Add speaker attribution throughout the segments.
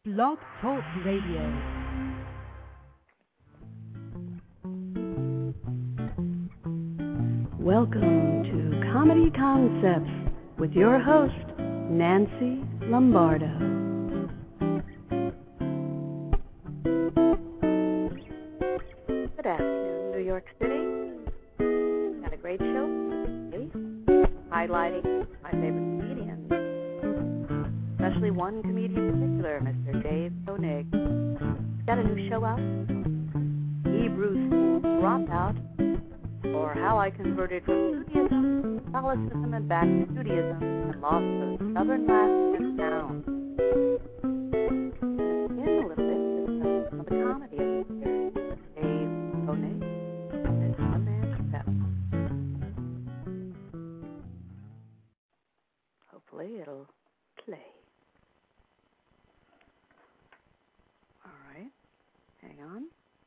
Speaker 1: Blog Talk Radio. Welcome to Comedy Concepts with your host, Nancy Lombardo. Good afternoon, New York City. Got a great show today, highlighting my favorite comedians, especially one comedian in particular, Mr. Dave Koenig. He's got a new show out, Hebrew School Dropout, or How I Converted from Judaism to Catholicism and back to Judaism and lost the stubborn last 10 pounds. In a little bit, just some of the comedy of Mr. Dave Koenig and his one-man show. Hopefully it'll play. All right, hang on.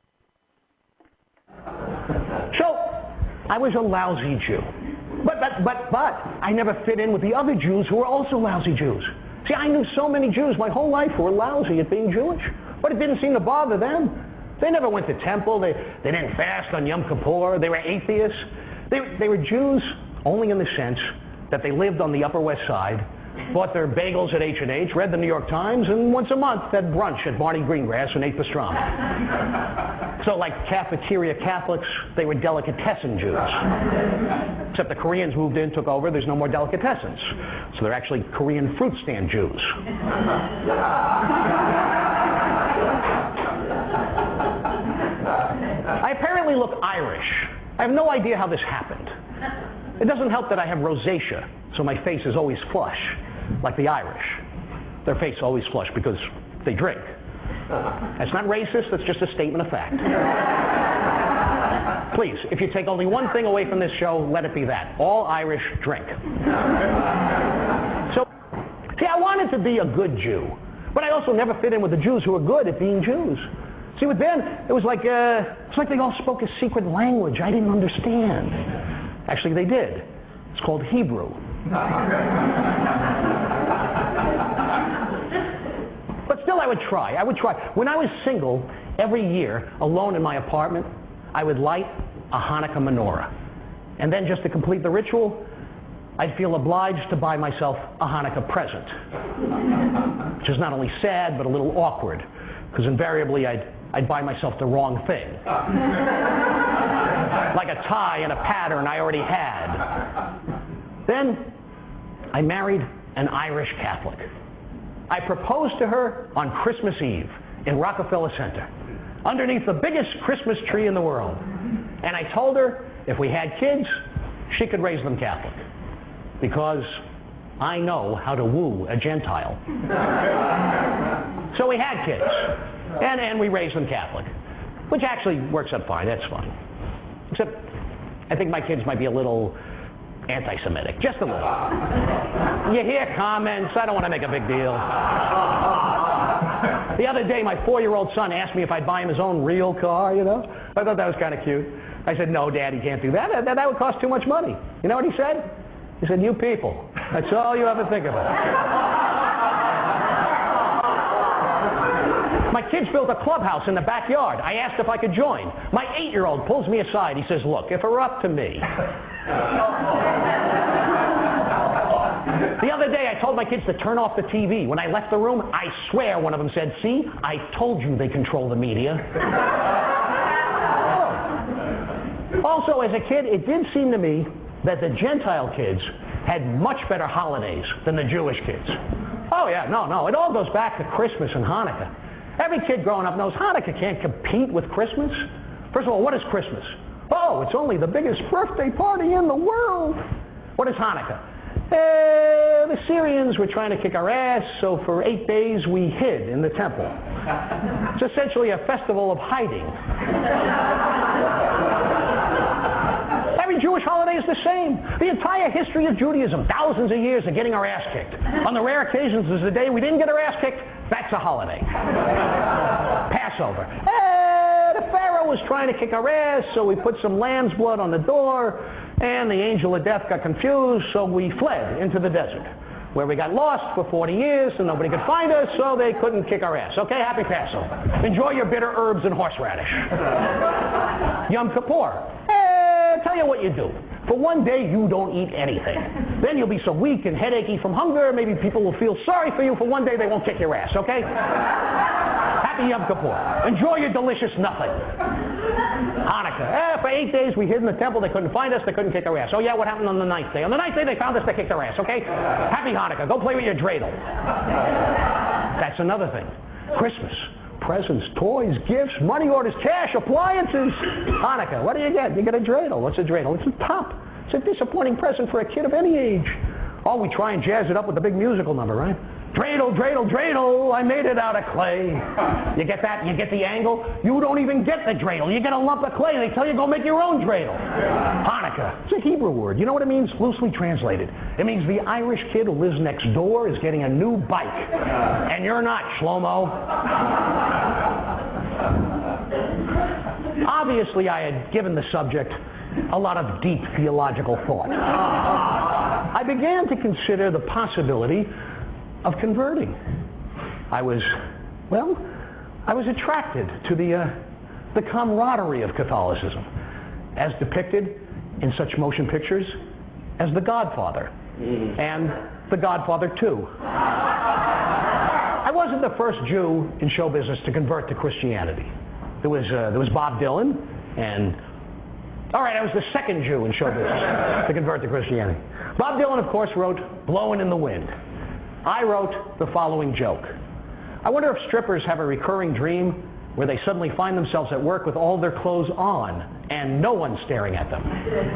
Speaker 2: So, I was a lousy Jew. But I never fit in with the other Jews who were also lousy Jews. See, I knew so many Jews my whole life who were lousy at being Jewish. But it didn't seem to bother them. They never went to temple. They didn't fast on Yom Kippur. They were atheists. They were Jews only in the sense that they lived on the Upper West Side, bought their bagels at H&H, read the New York Times, and once a month had brunch at Barney Greengrass and ate pastrami. So like cafeteria Catholics, they were delicatessen Jews. Except the Koreans moved in, took over, there's no more delicatessens. So they're actually Korean fruit stand Jews. I apparently look Irish. I have no idea how this happened. It doesn't help that I have rosacea, so my face is always flush, like the Irish. Their face is always flush because they drink. That's not racist, that's just a statement of fact. Please, if you take only one thing away from this show, let it be that. All Irish drink. So, see, I wanted to be a good Jew, but I also never fit in with the Jews who were good at being Jews. See, with them, it was like they all spoke a secret language I didn't understand. Actually, they did. It's called Hebrew. But still, I would try. When I was single, every year, alone in my apartment, I would light a Hanukkah menorah. And then, just to complete the ritual, I'd feel obliged to buy myself a Hanukkah present. Which is not only sad, but a little awkward, because invariably I'd buy myself the wrong thing. Like a tie and a pattern I already had. Then I married an Irish Catholic. I proposed to her on Christmas Eve in Rockefeller Center, underneath the biggest Christmas tree in the world. And I told her if we had kids, she could raise them Catholic. Because I know how to woo a Gentile. So we had kids. And we raised them Catholic. Which actually works out fine, that's fine. Except, I think my kids might be a little anti-Semitic, just a little. You hear comments, I don't want to make a big deal. The other day, my 4-year-old son asked me if I'd buy him his own real car, you know? I thought that was kind of cute. I said, no, Dad, you can't do that. That would cost too much money. You know what he said? He said, you people. That's all you ever think about. My kids built a clubhouse in the backyard. I asked if I could join. My 8-year-old pulls me aside. He says, look, if it were up to me. The other day, I told my kids to turn off the TV. When I left the room, I swear one of them said, see, I told you they control the media. Also, as a kid, it did seem to me that the Gentile kids had much better holidays than the Jewish kids. Oh, yeah, no, it all goes back to Christmas and Hanukkah. Every kid growing up knows Hanukkah can't compete with Christmas. First of all, what is Christmas? Oh, it's only the biggest birthday party in the world. What is Hanukkah? The Syrians were trying to kick our ass, so for 8 days we hid in the temple. It's essentially a festival of hiding. Every Jewish holiday is the same. The entire history of Judaism, thousands of years of getting our ass kicked. On the rare occasions there's a day we didn't get our ass kicked, that's a holiday. Passover. The Pharaoh was trying to kick our ass, so we put some lamb's blood on the door, and the angel of death got confused, so we fled into the desert. where we got lost for 40 years and nobody could find us, so they couldn't kick our ass. Okay, happy Passover. Enjoy your bitter herbs and horseradish. Yom Kippur. Tell you what you do. For one day, you don't eat anything. Then you'll be so weak and headachy from hunger, maybe people will feel sorry for you. For one day, they won't kick your ass, okay? Happy Yom Kippur. Enjoy your delicious nothing. Hanukkah. For 8 days, we hid in the temple. They couldn't find us. They couldn't kick our ass. Oh, yeah, what happened on the 9th day? On the 9th day, they found us. They kicked our ass, okay? Happy Hanukkah. Go play with your dreidel. That's another thing. Christmas. Presents, toys, gifts, money orders, cash, appliances. Hanukkah, what do you get? You get a dreidel. What's a dreidel? It's a top. It's a disappointing present for a kid of any age. Oh, we try and jazz it up with a big musical number, right? Dreidel, dreidel, dreidel, I made it out of clay. You get that? You get the angle? You don't even get the dreidel. You get a lump of clay. They tell you go make your own dreidel. Hanukkah. It's a Hebrew word. You know what it means? Loosely translated. It means the Irish kid who lives next door is getting a new bike. And you're not, Shlomo. Obviously, I had given the subject a lot of deep theological thought. I began to consider the possibility of converting. I was attracted to the camaraderie of Catholicism, as depicted in such motion pictures as The Godfather and The Godfather 2. I wasn't the first Jew in show business to convert to Christianity. There was Bob Dylan, and I was the second Jew in show business to convert to Christianity. Bob Dylan, of course, wrote "Blowin' in the Wind." I wrote the following joke. I wonder if strippers have a recurring dream where they suddenly find themselves at work with all their clothes on and no one staring at them.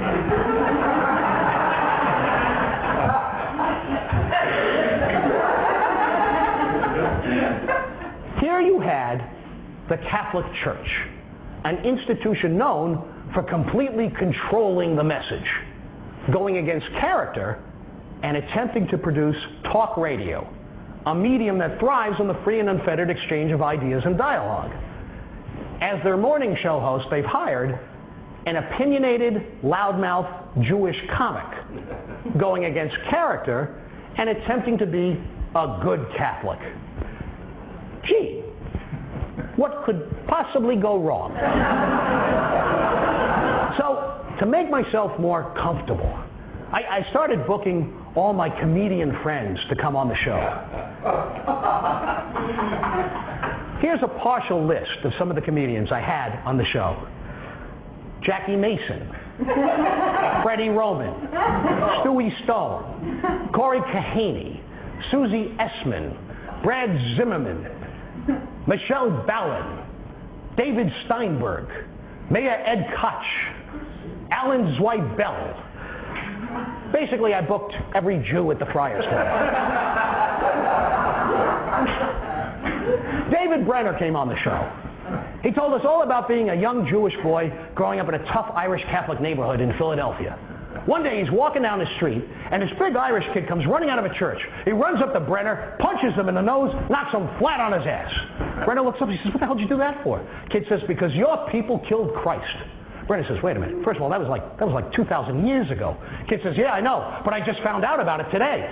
Speaker 2: Here you had the Catholic Church, an institution known for completely controlling the message, going against character and attempting to produce talk radio, a medium that thrives on the free and unfettered exchange of ideas and dialogue. As their morning show host, they've hired an opinionated, loudmouth Jewish comic, going against character and attempting to be a good Catholic. Gee, what could possibly go wrong? So, to make myself more comfortable, I started booking all my comedian friends to come on the show. Here's a partial list of some of the comedians I had on the show. Jackie Mason, Freddie Roman, Stewie Stone, Corey Kahaney, Susie Essman, Brad Zimmerman, Michelle Ballin, David Steinberg, Mayor Ed Koch, Alan Zweibel. Basically, I booked every Jew at the Friars Club. David Brenner came on the show. He told us all about being a young Jewish boy growing up in a tough Irish Catholic neighborhood in Philadelphia. One day he's walking down the street, and this big Irish kid comes running out of a church. He runs up to Brenner, punches him in the nose, knocks him flat on his ass. Brenner looks up, he says, "What the hell did you do that for?" Kid says, "Because your people killed Christ." Brenner says, "Wait a minute. First of all, that was like 2,000 years ago." Kid says, "Yeah, I know, but I just found out about it today."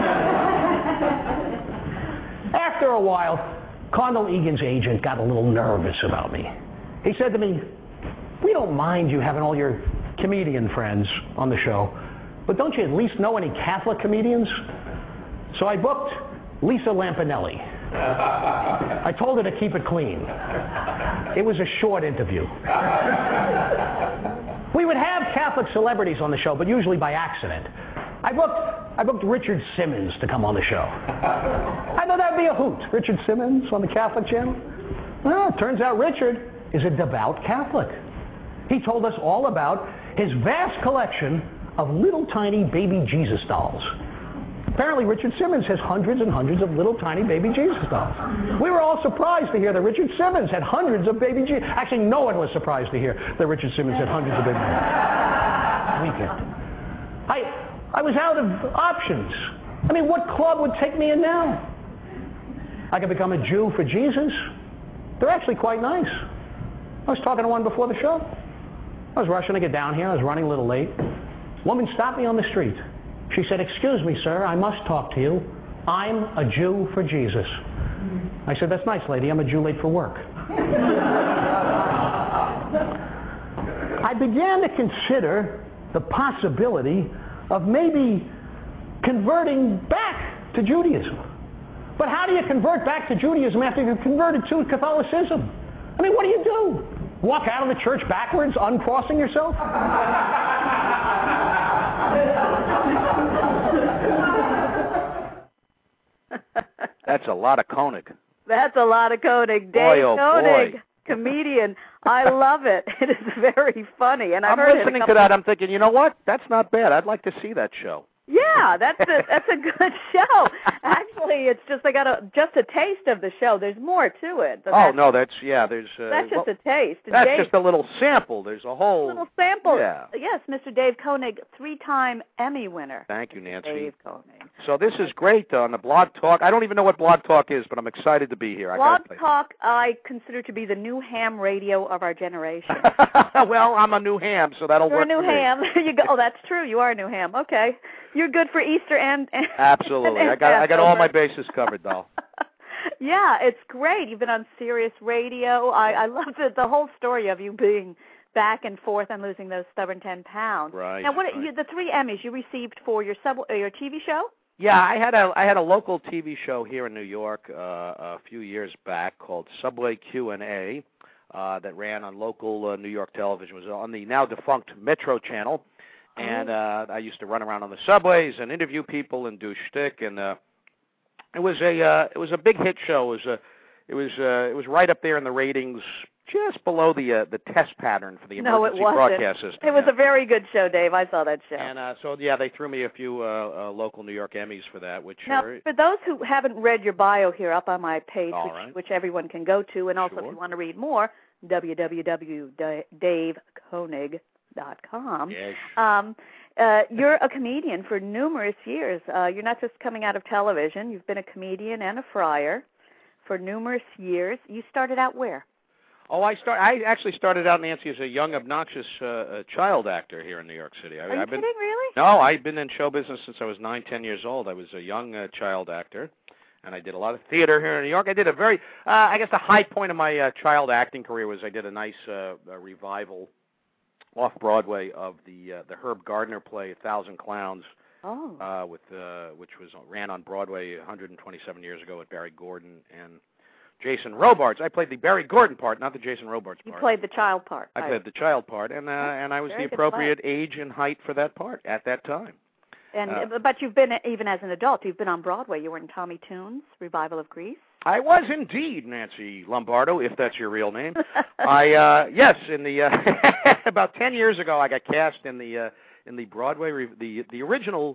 Speaker 2: After a while, Cardinal Egan's agent got a little nervous about me. He said to me, "We don't mind you having all your comedian friends on the show, but don't you at least know any Catholic comedians?" So I booked Lisa Lampanelli. I told her to keep it clean. It was a short interview. We would have Catholic celebrities on the show, but usually by accident. I booked Richard Simmons to come on the show. I thought that would be a hoot. Richard Simmons on the Catholic channel. Well, it turns out Richard is a devout Catholic. He told us all about his vast collection of little tiny baby Jesus dolls. Apparently Richard Simmons has hundreds and hundreds of little tiny baby Jesus dolls. We were all surprised to hear that Richard Simmons had hundreds of baby Jesus. Actually, no one was surprised to hear that Richard Simmons had hundreds of baby Jesus. Weekend. I was out of options. I mean, what club would take me in now? I could become a Jew for Jesus. They're actually quite nice. I was talking to one before the show. I was rushing to get down here. I was running a little late. Woman stopped me on the street. She said, "Excuse me, sir, I must talk to you. I'm a Jew for Jesus." I said, "That's nice, lady. I'm a Jew late for work." I began to consider the possibility of maybe converting back to Judaism. But how do you convert back to Judaism after you've converted to Catholicism? I mean, what do you do? Walk out of the church backwards, uncrossing yourself?
Speaker 3: That's a lot of Koenig.
Speaker 1: That's a lot of Koenig. Dave Koenig, comedian. I love it. It is very funny. And
Speaker 3: I'm listening to that. I'm thinking, you know what? That's not bad. I'd like to see that show.
Speaker 1: Yeah, that's a good show. Actually, it's just I got just a taste of the show. There's more to it.
Speaker 3: That's
Speaker 1: just a taste.
Speaker 3: That's just a little sample. There's a whole
Speaker 1: little sample.
Speaker 3: Yeah.
Speaker 1: Yes, Mr. Dave Koenig, 3-time Emmy winner.
Speaker 3: Thank you, Nancy.
Speaker 1: Dave Koenig.
Speaker 3: So this is great on the Blog Talk. I don't even know what Blog Talk is, but I'm excited to be here.
Speaker 1: Blog Talk, I consider to be the new ham radio of our generation.
Speaker 3: Well, I'm a new ham, so that'll work.
Speaker 1: You're a new ham. You go. Oh, that's true. You are a new ham. Okay. You're good for Easter and
Speaker 3: absolutely.
Speaker 1: And
Speaker 3: I got all my bases covered, doll.
Speaker 1: Yeah, it's great. You've been on Sirius Radio. I love the whole story of you being back and forth and losing those stubborn 10 pounds.
Speaker 3: Right.
Speaker 1: Now, the 3 Emmys you received for your TV show?
Speaker 3: Yeah, I had a local TV show here in New York a few years back called Subway Q&A that ran on local New York television. It was on the now defunct Metro channel. And I used to run around on the subways and interview people and do shtick, and it was a big hit show. It was right up there in the ratings, just below the test pattern for the emergency broadcast system.
Speaker 1: It was a very good show, Dave. I saw that show.
Speaker 3: And they threw me a few local New York Emmys for that.
Speaker 1: Now, for those who haven't read your bio here up on my page, which everyone can go to, and also if you want to read more, www.davekoenig.com.
Speaker 3: Yes.
Speaker 1: You're a comedian for numerous years. You're not just coming out of television. You've been a comedian and a friar for numerous years. You started out where?
Speaker 3: Oh, I actually started out, Nancy, as a young, obnoxious child actor here in New York City.
Speaker 1: Are you kidding, really?
Speaker 3: No, I've been in show business since I was 9, 10 years old. I was a young child actor, and I did a lot of theater here in New York. I did a very, I guess the high point of my child acting career was I did a nice revival off-Broadway of the Herb Gardner play, 1,000 Clowns, which ran on Broadway 127 years ago with Barry Gordon and Jason Robards. I played the Barry Gordon part, not the Jason Robards part.
Speaker 1: You played the child part.
Speaker 3: I played the child part, and I was the appropriate age and height for that part at that time.
Speaker 1: And but you've been, even as an adult, you've been on Broadway. You were in Tommy Tune's revival of Grease.
Speaker 3: I was indeed, Nancy Lombardo, if that's your real name. Yes, in the about 10 years ago, I got cast in the Broadway the original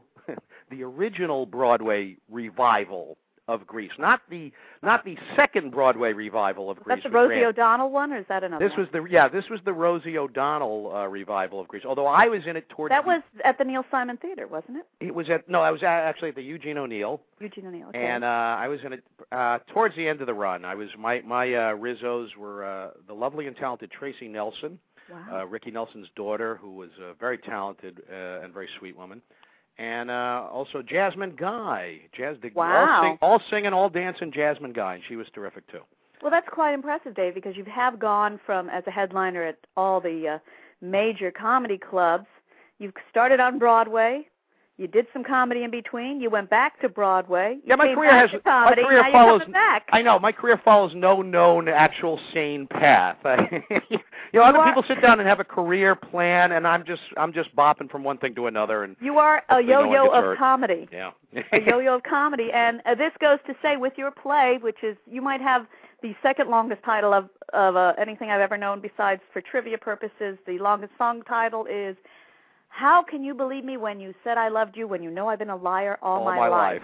Speaker 3: Broadway revival of Grease, not the second Broadway revival of Grease.
Speaker 1: That's the Rosie O'Donnell one, or is that another?
Speaker 3: This was the Rosie O'Donnell revival of Grease. Although I was in it towards.
Speaker 1: That was at the Neil Simon Theater, wasn't it?
Speaker 3: I was actually at the Eugene O'Neill.
Speaker 1: Eugene O'Neill. Okay.
Speaker 3: And I was in it towards the end of the run. I was my Rizzos were the lovely and talented Tracy Nelson, Ricky Nelson's daughter, who was a very talented and very sweet woman. And also Jasmine Guy. All singing, all dancing Jasmine Guy, and she was terrific too.
Speaker 1: Well, that's quite impressive, Dave, because you have gone from, as a headliner at all the major comedy clubs, you've started on Broadway, you did some comedy in between, you went back to Broadway,
Speaker 3: my career
Speaker 1: follows back.
Speaker 3: I know, my career follows no known actual sane path. Other people sit down and have a career plan, and I'm just bopping from one thing to another. And
Speaker 1: you are a yo-yo of comedy.
Speaker 3: Yeah.
Speaker 1: A yo-yo of comedy, and this goes to say with your play, which is, you might have the second longest title of anything I've ever known besides for trivia purposes. The longest song title is How Can You Believe Me When You Said I Loved You When You Know I've Been a Liar All My Life.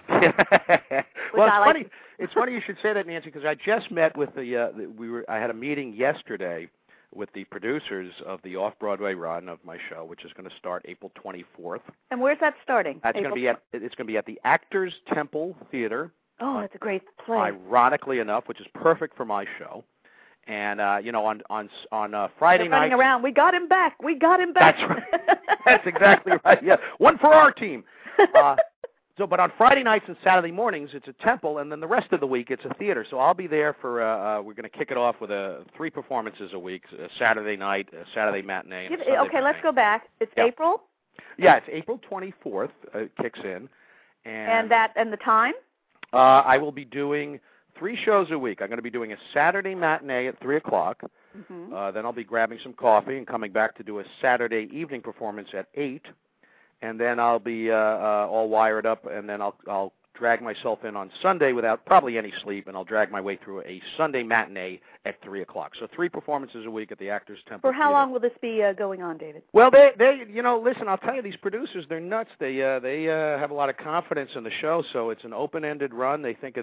Speaker 3: Well, it's funny you should say that, Nancy, because I just met with I had a meeting yesterday with the producers of the off-Broadway run of my show, which is going to start April 24th.
Speaker 1: And where's that starting?
Speaker 3: It's going to be at the Actors Temple Theater.
Speaker 1: Oh, that's a great play.
Speaker 3: Ironically enough, which is perfect for my show. And on Friday night,
Speaker 1: running around, we got him back.
Speaker 3: That's right. That's exactly right. Yeah, one for our team. But on Friday nights and Saturday mornings, it's a temple, and then the rest of the week, it's a theater. So I'll be there for, we're going to kick it off with 3 performances a week, a Saturday night, a Saturday matinee, and a Sunday matinee.
Speaker 1: Let's go back. It's April?
Speaker 3: Yeah, it's April 24th, it kicks in.
Speaker 1: And the time?
Speaker 3: I will be doing 3 shows a week. I'm going to be doing a Saturday matinee at 3 o'clock. Mm-hmm. Then I'll be grabbing some coffee and coming back to do a Saturday evening performance at 8. And then I'll be all wired up, and then I'll drag myself in on Sunday without probably any sleep, and I'll drag my way through a Sunday matinee at 3 o'clock. So 3 performances a week at the Actors Temple.
Speaker 1: For how long will this be going on, David?
Speaker 3: Well, they listen, I'll tell you, these producers, they're nuts. They have a lot of confidence in the show, so it's an open-ended run. They think it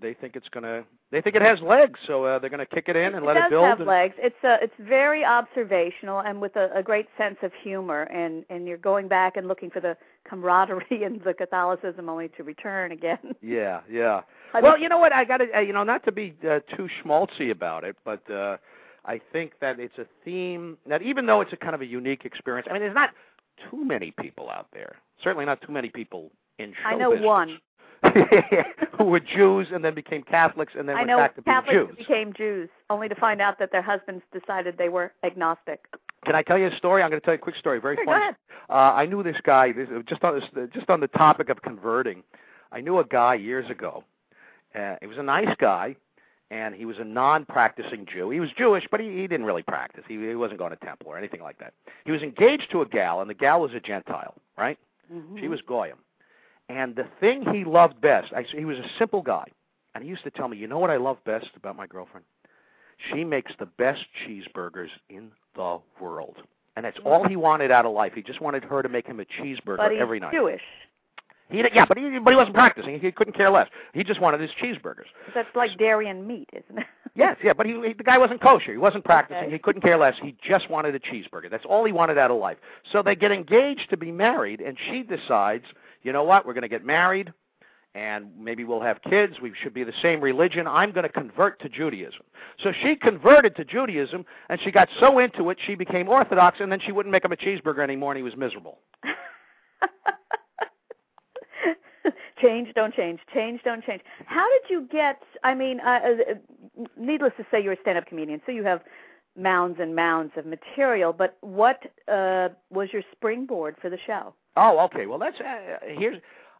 Speaker 3: has legs, so they're going to kick it in and let it build.
Speaker 1: It does have legs. It's very observational and with a great sense of humor, and you're going back and looking for the camaraderie and the Catholicism only to return again.
Speaker 3: Yeah. Well, you know what? I got to, not to be too schmaltzy about it, but I think that it's a theme that, even though it's a kind of a unique experience, I mean, there's not too many people out there. Certainly not too many people in show
Speaker 1: I know
Speaker 3: business.
Speaker 1: One.
Speaker 3: Who were Jews and then became Catholics and then went back to being Jews. I know
Speaker 1: Catholics became Jews, only to find out that their husbands decided they were agnostic.
Speaker 3: Can I tell you a story? I'm going to tell you a quick story, very funny.
Speaker 1: Go ahead.
Speaker 3: I knew this guy, just on the topic of converting. I knew a guy years ago. He was a nice guy, and he was a non-practicing Jew. He was Jewish, but he didn't really practice. He wasn't going to temple or anything like that. He was engaged to a gal, and the gal was a Gentile, right? Mm-hmm. She was Goyim. And the thing he loved best, he was a simple guy, and he used to tell me, you know what I love best about my girlfriend? She makes the best cheeseburgers in the world. And that's all he wanted out of life. He just wanted her to make him a cheeseburger every night.
Speaker 1: But he's Jewish.
Speaker 3: But he wasn't practicing. He couldn't care less. He just wanted his cheeseburgers.
Speaker 1: That's like dairy and meat, isn't it?
Speaker 3: Yes, but the guy wasn't kosher. He wasn't practicing. Okay. He couldn't care less. He just wanted a cheeseburger. That's all he wanted out of life. So they get engaged to be married, and she decides, you know what, we're going to get married, and maybe we'll have kids. We should be the same religion. I'm going to convert to Judaism. So she converted to Judaism, and she got so into it, she became Orthodox, and then she wouldn't make him a cheeseburger anymore, and he was miserable.
Speaker 1: Change, don't change. Change, don't change. How did you get, needless to say, you're a stand-up comedian, so you have mounds and mounds of material, but what was your springboard for the show?
Speaker 3: Oh, okay. Well, that's, here's,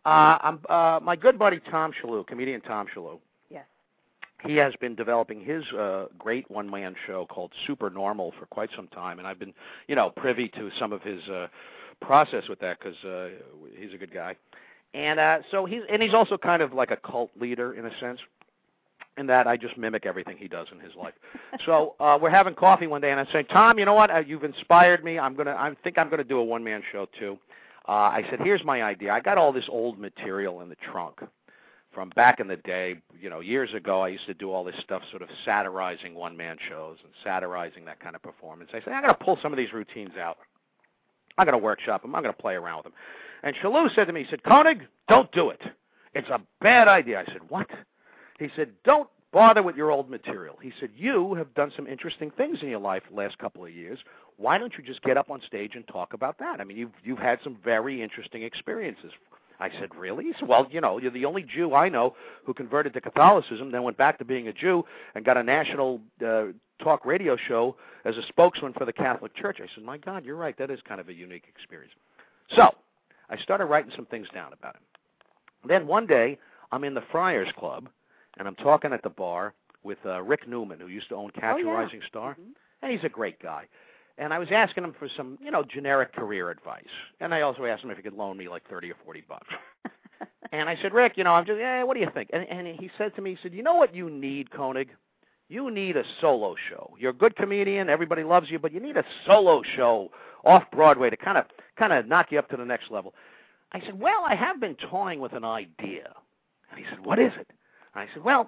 Speaker 3: my good buddy Tom Shalhoub, comedian Tom Shalhoub.
Speaker 1: Yes.
Speaker 3: He has been developing his great one-man show called Super Normal for quite some time, and I've been, privy to some of his process with that because he's a good guy. And so he's also kind of like a cult leader in a sense, in that I just mimic everything he does in his life. So we're having coffee one day, and I say, Tom, you know what? You've inspired me. I think I'm gonna do a one-man show too. I said, here's my idea. I got all this old material in the trunk from back in the day. Years ago, I used to do all this stuff, sort of satirizing one-man shows and satirizing that kind of performance. I said, I'm gonna pull some of these routines out. I'm gonna workshop them. I'm gonna play around with them. And Shalhoub said to me, he said, Koenig, don't do it. It's a bad idea. I said, what? He said, don't bother with your old material. He said, you have done some interesting things in your life the last couple of years. Why don't you just get up on stage and talk about that? I mean, you've had some very interesting experiences. I said, really? He said, well, you're the only Jew I know who converted to Catholicism, then went back to being a Jew and got a national talk radio show as a spokesman for the Catholic Church. I said, my God, you're right. That is kind of a unique experience. So I started writing some things down about him. Then one day, I'm in the Friars Club, and I'm talking at the bar with Rick Newman, who used to own Catch a Rising Star, mm-hmm. and he's a great guy. And I was asking him for some, generic career advice. And I also asked him if he could loan me like $30 or $40. And I said, Rick, I'm just, what do you think? And he said to me, he said, you know what you need, Koenig? You need a solo show. You're a good comedian, everybody loves you, but you need a solo show off Broadway to kind of knock you up to the next level. I said, well, I have been toying with an idea. And he said, what is it? And I said, well,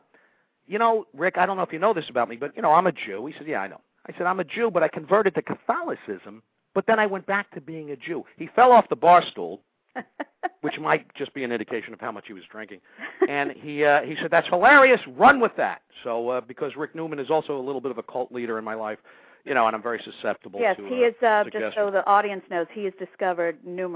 Speaker 3: Rick, I don't know if you know this about me, but, I'm a Jew. He said, yeah, I know. I said, I'm a Jew, but I converted to Catholicism, but then I went back to being a Jew. He fell off the bar stool, which might just be an indication of how much he was drinking. And he said, that's hilarious. Run with that. So because Rick Newman is also a little bit of a cult leader in my life, and I'm very susceptible to
Speaker 1: he is, just so the audience knows, he has discovered numerous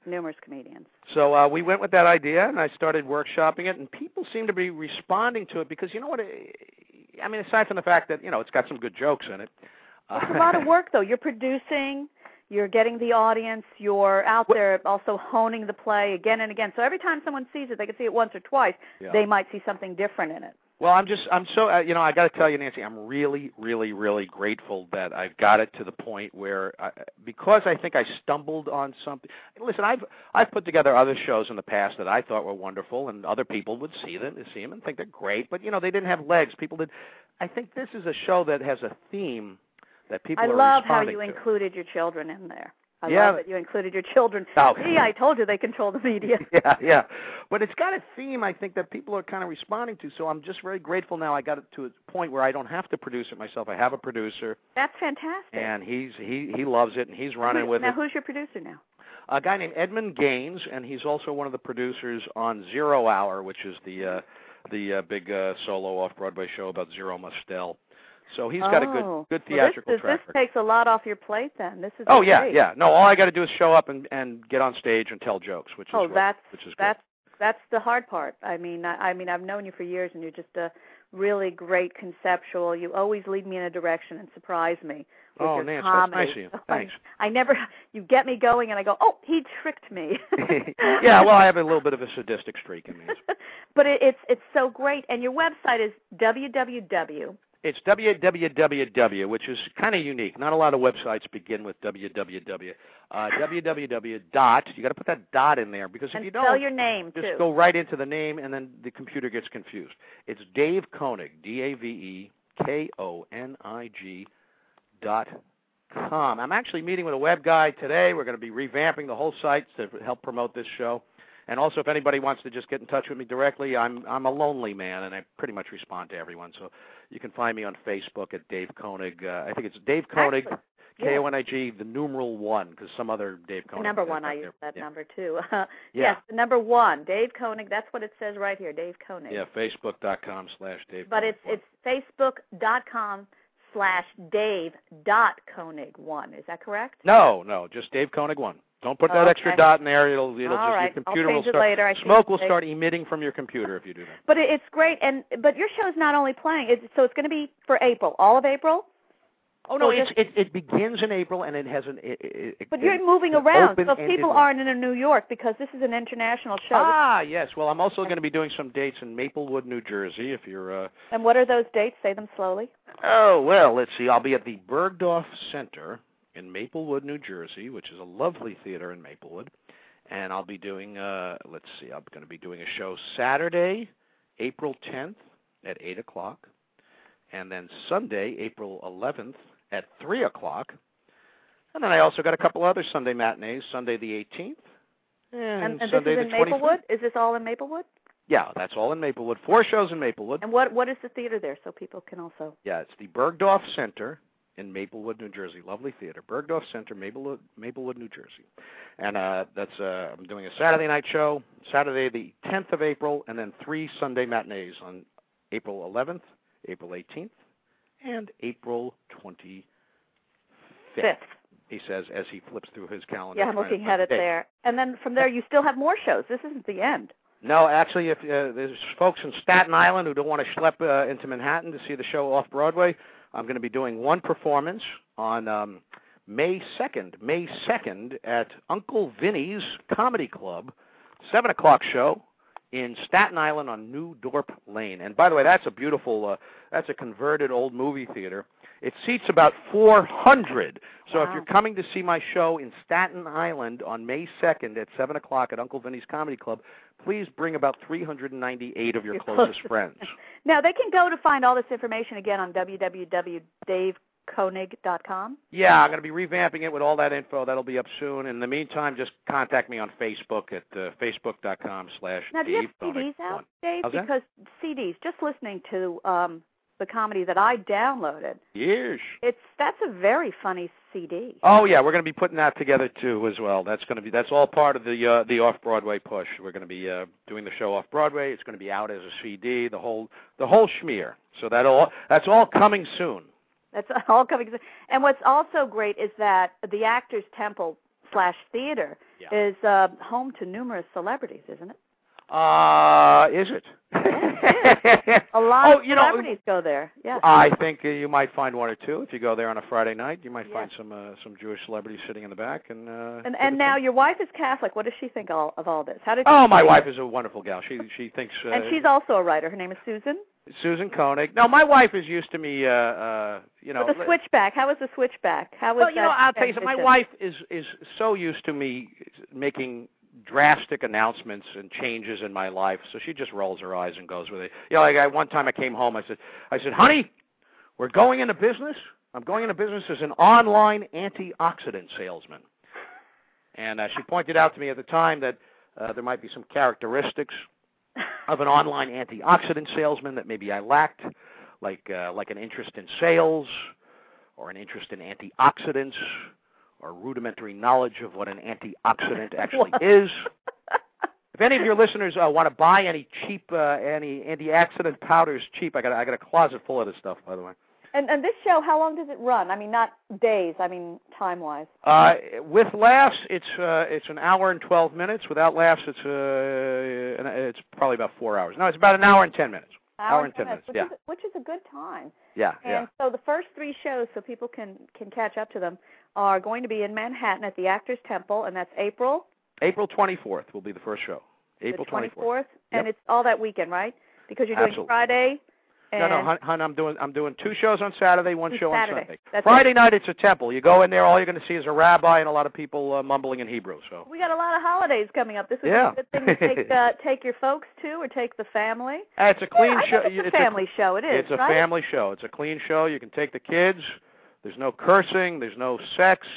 Speaker 1: Numerous comedians.
Speaker 3: So we went with that idea, and I started workshopping it, and people seem to be responding to it because, you know what, I mean, aside from the fact that, it's got some good jokes in it.
Speaker 1: It's a lot of work, though. You're producing, you're getting the audience, you're out there also honing the play again and again. So every time someone sees it, they can see it once or twice, they might see something different in it.
Speaker 3: Well, I'm so, I got to tell you, Nancy, I'm really, really, really grateful that I've got it to the point where, because I think I stumbled on something. Listen, I've put together other shows in the past that I thought were wonderful, and other people would see them and think they're great, but, they didn't have legs. People did. I think this is a show that has a theme that people are responding to. I
Speaker 1: love how you included your children in there. I love that you included your children.
Speaker 3: Oh.
Speaker 1: See, I told you they control the media.
Speaker 3: Yeah. But it's got a theme, I think, that people are kind of responding to, so I'm just very grateful now I got it to a point where I don't have to produce it myself. I have a producer.
Speaker 1: That's fantastic.
Speaker 3: And he loves it, and he's running with it.
Speaker 1: Now, who's your producer now?
Speaker 3: A guy named Edmund Gaines, and he's also one of the producers on Zero Hour, which is the big solo off-Broadway show about Zero Mostel. So he's got a good theatrical track record.
Speaker 1: This takes a lot off your plate, then. This is
Speaker 3: great.
Speaker 1: Yeah.
Speaker 3: No, all I got to do is show up and get on stage and tell jokes, which is great.
Speaker 1: That's the hard part. I mean, I've known you for years, and you're just a really great conceptual. You always lead me in a direction and surprise me with your
Speaker 3: Nancy,
Speaker 1: comedy.
Speaker 3: that's nice of you. Thanks.
Speaker 1: You get me going, and I go, oh, he tricked me.
Speaker 3: Yeah, well, I have a little bit of a sadistic streak in me.
Speaker 1: But it's so great, and your website is www.
Speaker 3: It's www, which is kind of unique. Not a lot of websites begin with www. Www dot. You got to put that dot in there because if you don't,
Speaker 1: spell your name
Speaker 3: just
Speaker 1: too.
Speaker 3: go right into the name, and then the computer gets confused. It's Dave Koenig, DAVEKONIG.com. I'm actually meeting with a web guy today. We're going to be revamping the whole site to help promote this show. And also, if anybody wants to just get in touch with me directly, I'm a lonely man, and I pretty much respond to everyone. So you can find me on Facebook at Dave Koenig. I think it's Dave Koenig, Konig, the numeral 1, because some other Dave Koenig.
Speaker 1: Number 1, I use that number too. Yes, the number 1, Dave Koenig. That's what it says right here, Dave Koenig.
Speaker 3: Yeah, Facebook.com/Dave.
Speaker 1: But it's Facebook.com/Dave.Koenig1. Is that correct?
Speaker 3: No, just Dave Koenig 1. Don't put that extra dot in there. It'll just
Speaker 1: right.
Speaker 3: your computer
Speaker 1: I'll change
Speaker 3: will start.
Speaker 1: It later.
Speaker 3: Smoke will start emitting from your computer if you do that.
Speaker 1: But it's great, but your show's not only playing. So it's going to be for April, all of April.
Speaker 3: Oh no, it begins in April and it has an.
Speaker 1: But you're moving around, so if people aren't in New York, because this is an international show.
Speaker 3: Yes. Well, I'm also going to be doing some dates in Maplewood, New Jersey. If you're.
Speaker 1: And what are those dates? Say them slowly.
Speaker 3: Oh well, let's see. I'll be at the Bergdorf Center in Maplewood, New Jersey, which is a lovely theater in Maplewood, and I'll be doing. I'm going to be doing a show Saturday, April 10th at 8:00, and then Sunday, April 11th. At 3:00, and then I also got a couple other Sunday matinees. Sunday the 18th, and Sunday
Speaker 1: this is
Speaker 3: the 25th.
Speaker 1: In Maplewood? Is this all in Maplewood?
Speaker 3: Yeah, that's all in Maplewood. 4 shows in Maplewood.
Speaker 1: And what is the theater there, so people can also?
Speaker 3: Yeah, it's the Bergdorf Center in Maplewood, New Jersey. Lovely theater, Bergdorf Center, Maplewood, New Jersey. And that's I'm doing a Saturday night show, Saturday the 10th of April, and then 3 Sunday matinees on April 11th, April 18th. And April 25th, he says, as he flips through his calendar.
Speaker 1: Yeah, I'm looking at it there. And then from there, you still have more shows. This isn't the end.
Speaker 3: No, actually, if there's folks in Staten Island who don't want to schlep into Manhattan to see the show off-Broadway, I'm going to be doing one performance on May 2nd at Uncle Vinny's Comedy Club, 7:00 show. In Staten Island on New Dorp Lane. And by the way, that's a beautiful, that's a converted old movie theater. It seats about 400. So if you're coming to see my show in Staten Island on May 2nd at 7:00 at Uncle Vinny's Comedy Club, please bring about 398 of your closest friends.
Speaker 1: Now, they can go to find all this information again on www.davekoenig.com.
Speaker 3: Yeah, I'm going to be revamping it with all that info. That'll be up soon. In the meantime, just contact me on Facebook at facebook.com/Dave.
Speaker 1: Now, do you have CDs out, Dave? Because CDs, just listening to the comedy that I downloaded.
Speaker 3: Yes.
Speaker 1: That's a very funny CD.
Speaker 3: Oh yeah, we're going to be putting that together too as well. That's all part of the off-Broadway push. We're going to be doing the show off-Broadway. It's going to be out as a CD, the whole schmear. So that's all coming soon.
Speaker 1: That's all coming soon. And what's also great is that the Actors Temple /Theater is home to numerous celebrities, isn't it?
Speaker 3: Is it?
Speaker 1: A lot of celebrities go there. Yeah.
Speaker 3: I think you might find one or two if you go there on a Friday night. You might find some Jewish celebrities sitting in the back. And
Speaker 1: now your wife is Catholic. What does she think of all this? How did?
Speaker 3: My wife is a wonderful gal. She thinks.
Speaker 1: And she's also a writer. Her name is Susan.
Speaker 3: Susan Koenig. No, my wife is used to me.
Speaker 1: With the switchback. How was the switchback? How was
Speaker 3: Well, I'll tell you something. My wife is so used to me making drastic announcements and changes in my life, so she just rolls her eyes and goes with it. Like one time I came home, I said, honey, we're going into business. I'm going into business as an online antioxidant salesman. And she pointed out to me at the time that there might be some characteristics of an online antioxidant salesman that maybe I lacked, like an interest in sales or an interest in antioxidants, or rudimentary knowledge of what an antioxidant actually is. If any of your listeners want to buy any cheap any antioxidant powders cheap, I got a closet full of this stuff, by the way.
Speaker 1: And this show, how long does it run? I mean, not days. I mean, time-wise.
Speaker 3: With laughs, it's an hour and 12 minutes. Without laughs, it's probably about 4 hours. No, it's about an hour and 10 minutes. Hour and 10 minutes.
Speaker 1: Which is a good time.
Speaker 3: Yeah.
Speaker 1: And so the first three shows, so people can catch up to them, are going to be in Manhattan at the Actors Temple, and that's April
Speaker 3: 24th will be the first show. April 24th.
Speaker 1: And it's all that weekend, right? Because you're doing Friday.
Speaker 3: No, hon, I'm doing two shows on Saturday, one show on Sunday.
Speaker 1: Friday
Speaker 3: night it's a temple. You go in there, all you're going to see is a rabbi and a lot of people mumbling in Hebrew. So
Speaker 1: we got a lot of holidays coming up. This would be a good thing to take your folks to, or take the family.
Speaker 3: It's a clean show.
Speaker 1: It's a family show. It is.
Speaker 3: It's a family show. It's a clean show. You can take the kids. There's no cursing. There's no sex.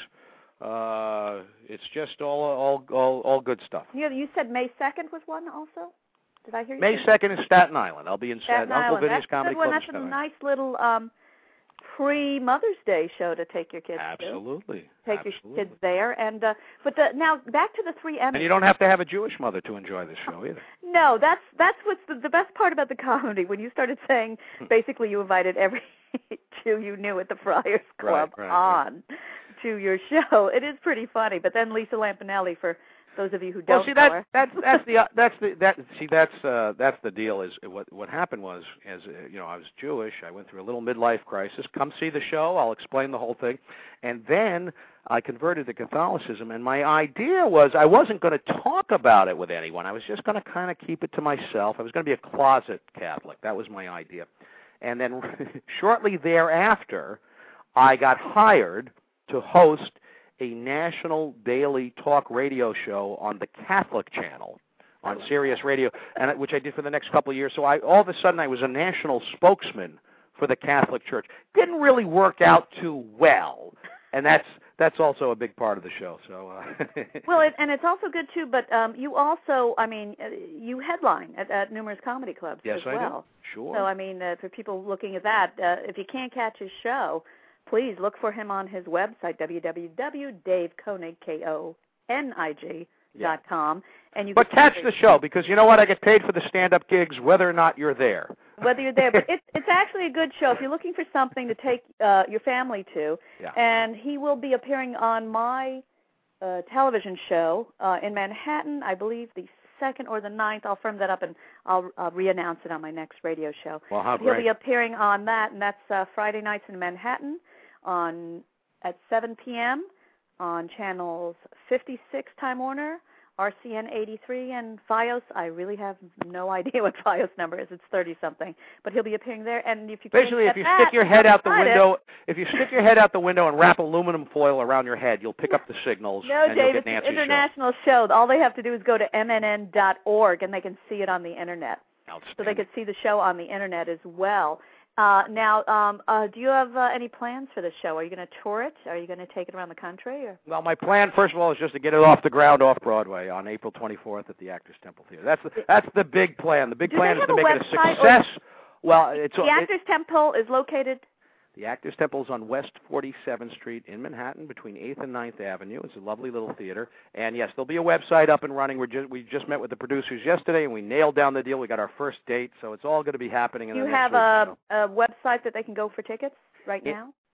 Speaker 3: It's just all good stuff.
Speaker 1: You said May 2nd was one also? Did I hear you?
Speaker 3: May 2nd in Staten Island. I'll be in
Speaker 1: Staten
Speaker 3: Uncle
Speaker 1: Island.
Speaker 3: Vinny's Comedy Club.
Speaker 1: That's a nice little pre-Mother's Day show to take your kids
Speaker 3: Absolutely.
Speaker 1: to. Take your kids there. And now back to the three Emmys.
Speaker 3: And you don't have to have a Jewish mother to enjoy this show either.
Speaker 1: No, that's what's the best part about the comedy. When you started saying basically you invited every Jew you knew at the Friars Club on to your show. It is pretty funny. But then Lisa Lampanelli, for those of you who don't know her.
Speaker 3: That's the deal. Is what happened was, as I was Jewish. I went through a little midlife crisis. Come see the show. I'll explain the whole thing. And then I converted to Catholicism. And my idea was I wasn't going to talk about it with anyone. I was just going to kind of keep it to myself. I was going to be a closet Catholic. That was my idea. And then shortly thereafter, I got hired to host a national daily talk radio show on the Catholic channel on Sirius Radio, and which I did for the next couple of years. So all of a sudden I was a national spokesman for the Catholic Church. Didn't really work out too well, and that's also a big part of the show. So
Speaker 1: well, and it's also good too. But you also, you headline at numerous comedy clubs as well.
Speaker 3: Yes, I do. Sure.
Speaker 1: So for people looking at that, if you can't catch his show, please look for him on his website, www.davekoenig.com. And
Speaker 3: but catch the show, because you know what? I get paid for the stand-up gigs whether or not you're there.
Speaker 1: Whether you're there. But it's actually a good show if you're looking for something to take your family to.
Speaker 3: Yeah.
Speaker 1: And he will be appearing on my television show in Manhattan, I believe the 2nd or the 9th. I'll firm that up, and I'll re-announce it on my next radio show.
Speaker 3: Well, how great.
Speaker 1: He'll be appearing on that, and that's Friday nights in Manhattan at 7 p.m. on channels 56 Time Warner, RCN 83, and FiOS. I really have no idea what FiOS number is. It's 30-something. But he'll be appearing there. And if you
Speaker 3: if you stick your head out the window and wrap aluminum foil around your head, you'll pick up the signals.
Speaker 1: No,
Speaker 3: and
Speaker 1: Dave,
Speaker 3: you'll get
Speaker 1: it's an
Speaker 3: Nancy's
Speaker 1: international show. All they have to do is go to mnn.org, and they can see it on the Internet. So they could see the show on the Internet as well. Now, do you have any plans for the show? Are you going to tour it? Are you going to take it around the country? Or?
Speaker 3: Well, my plan, first of all, is just to get it off the ground off Broadway on April 24th at the Actors Temple Theater. That's the big plan. The big plan is to make it a success. Well, the
Speaker 1: Actors Temple is located.
Speaker 3: The Actors Temple is on West 47th Street in Manhattan between 8th and 9th Avenue. It's a lovely little theater. And, yes, there'll be a website up and running. We just met with the producers yesterday, and we nailed down the deal. We got our first date, so it's all going to be happening in the next week.
Speaker 1: Do you have a website that they can go for tickets right now?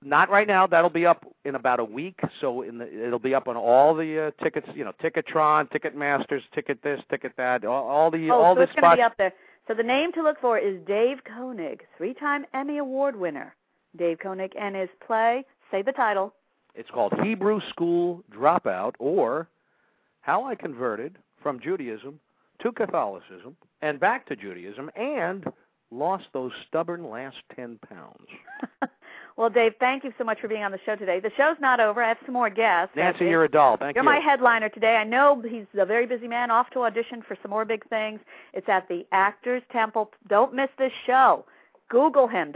Speaker 3: Not right now. That'll be up in about a week. So it'll be up on all the tickets. Ticketron, Ticketmasters, Ticket this, Ticket that. All the
Speaker 1: so
Speaker 3: the
Speaker 1: it's
Speaker 3: spots.
Speaker 1: going to be up there. So the name to look for is Dave Koenig, 3-time Emmy Award winner. Dave Koenig and his play. Say the title.
Speaker 3: It's called Hebrew School Dropout, or How I Converted from Judaism to Catholicism and back to Judaism and lost those stubborn last 10 pounds.
Speaker 1: Well, Dave, thank you so much for being on the show today. The show's not over. I have some more guests.
Speaker 3: Nancy, you're a doll. Thank you.
Speaker 1: You're my headliner today. I know he's a very busy man, off to audition for some more big things. It's at the Actors Temple. Don't miss this show. Google him,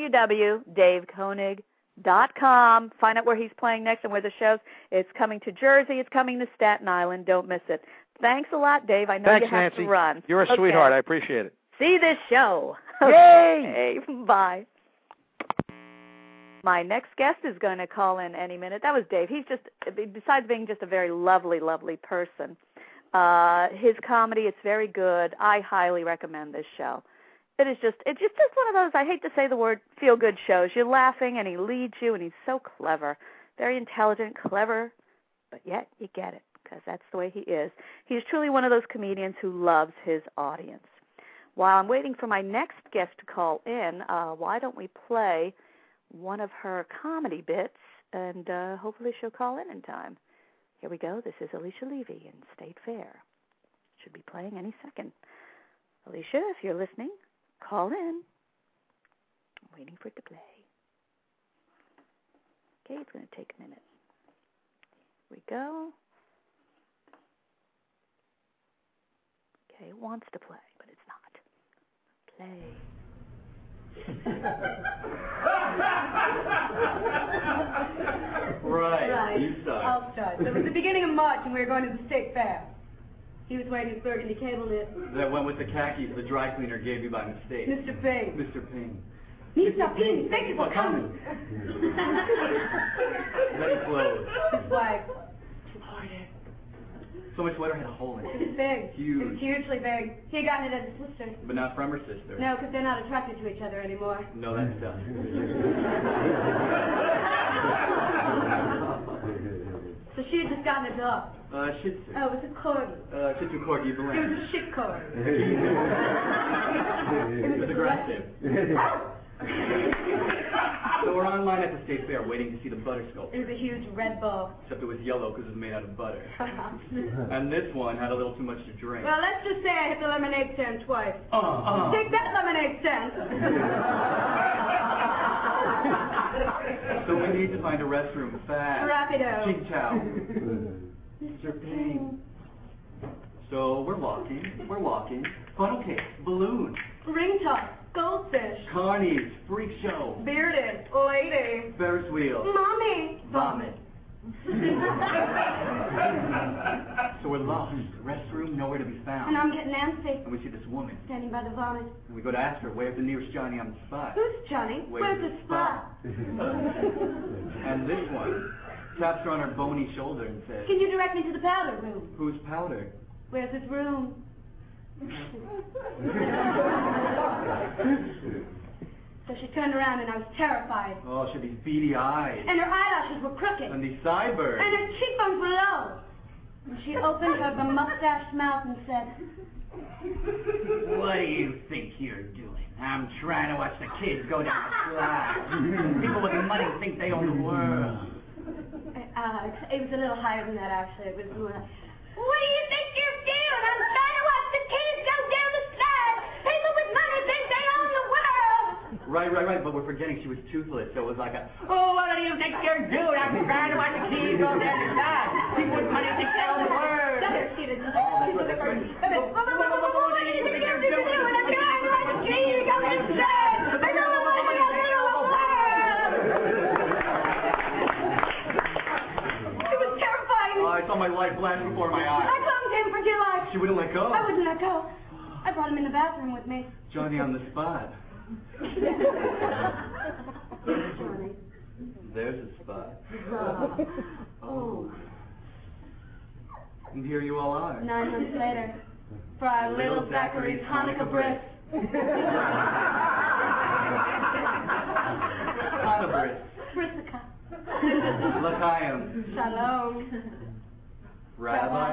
Speaker 1: www.davekoenig.com. Find out where he's playing next and where the show's. It's coming to Jersey. It's coming to Staten Island. Don't miss it. Thanks a lot, Dave. I know you have
Speaker 3: Nancy.
Speaker 1: to run.
Speaker 3: You're a sweetheart. I appreciate it.
Speaker 1: See this show.
Speaker 3: Yay!
Speaker 1: Okay, bye. My next guest is going to call in any minute. That was Dave. He's just, besides being just a very lovely, lovely person, his comedy, it's very good. I highly recommend this show. It's just one of those, I hate to say the word, feel-good shows. You're laughing, and he leads you, and he's so clever, very intelligent, clever, but yet you get it, because that's the way he is. He's truly one of those comedians who loves his audience. While I'm waiting for my next guest to call in, why don't we play one of her comedy bits, and hopefully she'll call in time. Here we go. This is Alicia Levy in State Fair. Should be playing any second. Alicia, if you're listening, call in. I'm waiting for it to play. Okay, it's going to take a minute. Here we go. Okay, it wants to play, but it's not. Play.
Speaker 4: Right. You start.
Speaker 5: I'll start. So it was the beginning of March, and we were going to the State Fair. He was wearing his burgundy cable knit.
Speaker 4: That went with the khakis the dry cleaner gave you by mistake.
Speaker 5: Mr. Payne.
Speaker 4: Mr. Payne.
Speaker 5: Mr. Payne, thank you for coming.
Speaker 4: Many clothes.
Speaker 5: His wife.
Speaker 4: So much sweater had a hole in
Speaker 5: It
Speaker 4: it.
Speaker 5: was big.
Speaker 4: Huge.
Speaker 5: It was hugely big. He had gotten it as his sister.
Speaker 4: But not from her sister.
Speaker 5: No, because they're not attracted to each other anymore.
Speaker 4: No, that's stuff.
Speaker 5: So she had just gotten a dog.
Speaker 4: Shih Tzu.
Speaker 5: Oh, it was a corgi.
Speaker 4: Shih Tzu Corgi
Speaker 5: It was
Speaker 4: Blend.
Speaker 5: a shit corgi.
Speaker 4: It was aggressive. So we're online at the State Fair waiting to see the butter
Speaker 5: It
Speaker 4: sculpture.
Speaker 5: was a huge red bull.
Speaker 4: Except it was yellow because it was made out of butter. And this one had a little too much to drink.
Speaker 5: Well, let's just say I hit the lemonade stand twice. Take that, lemonade stand.
Speaker 4: So we need to find a restroom fast.
Speaker 5: Rapido.
Speaker 4: Ching chow. Mr. Payne. So we're walking. Funnel cake, balloons,
Speaker 5: Ring toss. Goldfish.
Speaker 4: carnies, freak show,
Speaker 5: Bearded. Lady.
Speaker 4: Ferris wheel,
Speaker 5: Mommy.
Speaker 4: vomit. So we're lost. Restroom, nowhere to be
Speaker 5: And
Speaker 4: found.
Speaker 5: I'm getting antsy.
Speaker 4: And we see this woman.
Speaker 5: Standing by the vomit.
Speaker 4: And we go to ask her, where's the nearest Johnny on the spot?
Speaker 5: Who's Johnny? Where's the spot?
Speaker 4: And this one taps her on her bony shoulder and says,
Speaker 5: Can you direct me to the powder room?
Speaker 4: who's powder?
Speaker 5: Where's his room? So she turned around and I was terrified.
Speaker 4: Oh, she had these beady eyes.
Speaker 5: And her eyelashes were crooked.
Speaker 4: And these sideburns.
Speaker 5: And her cheekbones were low. And she opened her mustached mouth and said,
Speaker 4: What do you think you're doing? I'm trying to watch the kids go down the slide. People with money think they own the world.
Speaker 5: It was a little higher than that, actually. It was, what do you think you're doing? I'm trying to watch the kids go down the slide. People with money think they own the world.
Speaker 4: Right, but we're forgetting she was toothless, so it was like oh, what do you think you're doing? I'm trying to watch the kids go down the slide. People with money think they own the world.
Speaker 5: That's right.
Speaker 4: What do you think you're doing?
Speaker 5: I'm trying to watch the kids go down the slide. People with money think they own the world. It was terrifying.
Speaker 4: I saw my life flash before my eyes.
Speaker 5: I clung to him for dear life.
Speaker 4: She wouldn't let go.
Speaker 5: I wouldn't let go. I brought him in the bathroom with me.
Speaker 4: Johnny on the spot.
Speaker 5: Johnny.
Speaker 4: There's a spot.
Speaker 5: Oh.
Speaker 4: And here you all are.
Speaker 5: 9 months later, for our little Zachary's Hanukkah bris.
Speaker 4: Hanukkah bris.
Speaker 5: Bris the
Speaker 4: L'chaim.
Speaker 5: Shalom.
Speaker 4: Rabbi.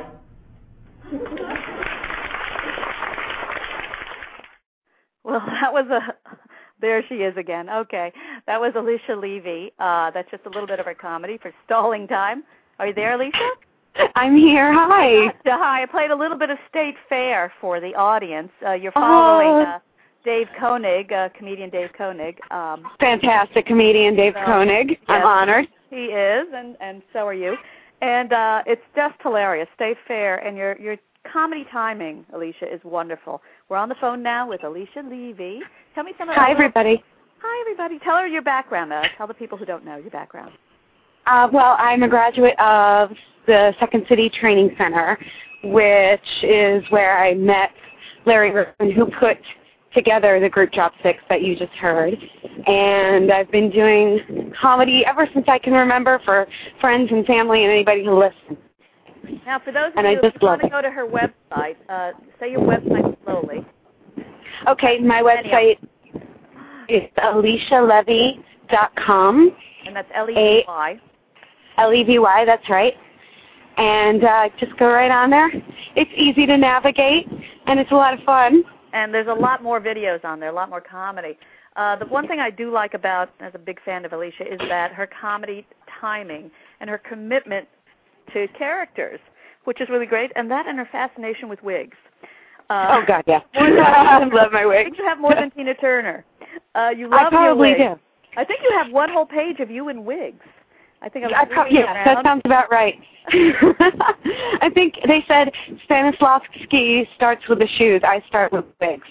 Speaker 1: Well, that was there she is again. Okay. That was Alicia Levy. That's just a little bit of her comedy for stalling time. Are you there, Alicia?
Speaker 6: I'm here. Hi.
Speaker 1: Hi. I played a little bit of State Fair for the audience. You're following Dave Koenig, comedian Dave Koenig.
Speaker 6: Fantastic comedian Dave Koenig.
Speaker 1: Yes,
Speaker 6: I'm honored.
Speaker 1: He is, and so are you. And it's just hilarious, State Fair, and your comedy timing, Alicia, is wonderful. We're on the phone now with Alicia Levy. Tell me something.
Speaker 6: Hi, everybody.
Speaker 1: Hi, everybody. Tell her your background. Tell the people who don't know your background.
Speaker 6: Well, I'm a graduate of the Second City Training Center, which is where I met Larry Rubin, who put together the group Drop 6 that you just heard. And I've been doing comedy ever since I can remember for friends and family and anybody who listens.
Speaker 1: Now, for those of you who want to go to her website, say your website slowly.
Speaker 6: Okay, my website is AliciaLevy.com.
Speaker 1: And that's Levy.
Speaker 6: Levy, that's right. And just go right on there. It's easy to navigate, and it's a lot of fun.
Speaker 1: And there's a lot more videos on there, a lot more comedy. The one thing I do like about, as a big fan of Alicia, is that her comedy timing and her commitment to characters, which is really great, and that and her fascination with wigs.
Speaker 6: Oh, God, yeah. I love my wigs.
Speaker 1: I think you have more than Tina Turner. You love
Speaker 6: I probably
Speaker 1: your wigs.
Speaker 6: do.
Speaker 1: I think you have one whole page of you in wigs. I think
Speaker 6: that sounds about right. I think they said Stanislavski starts with the shoes. I start with wigs.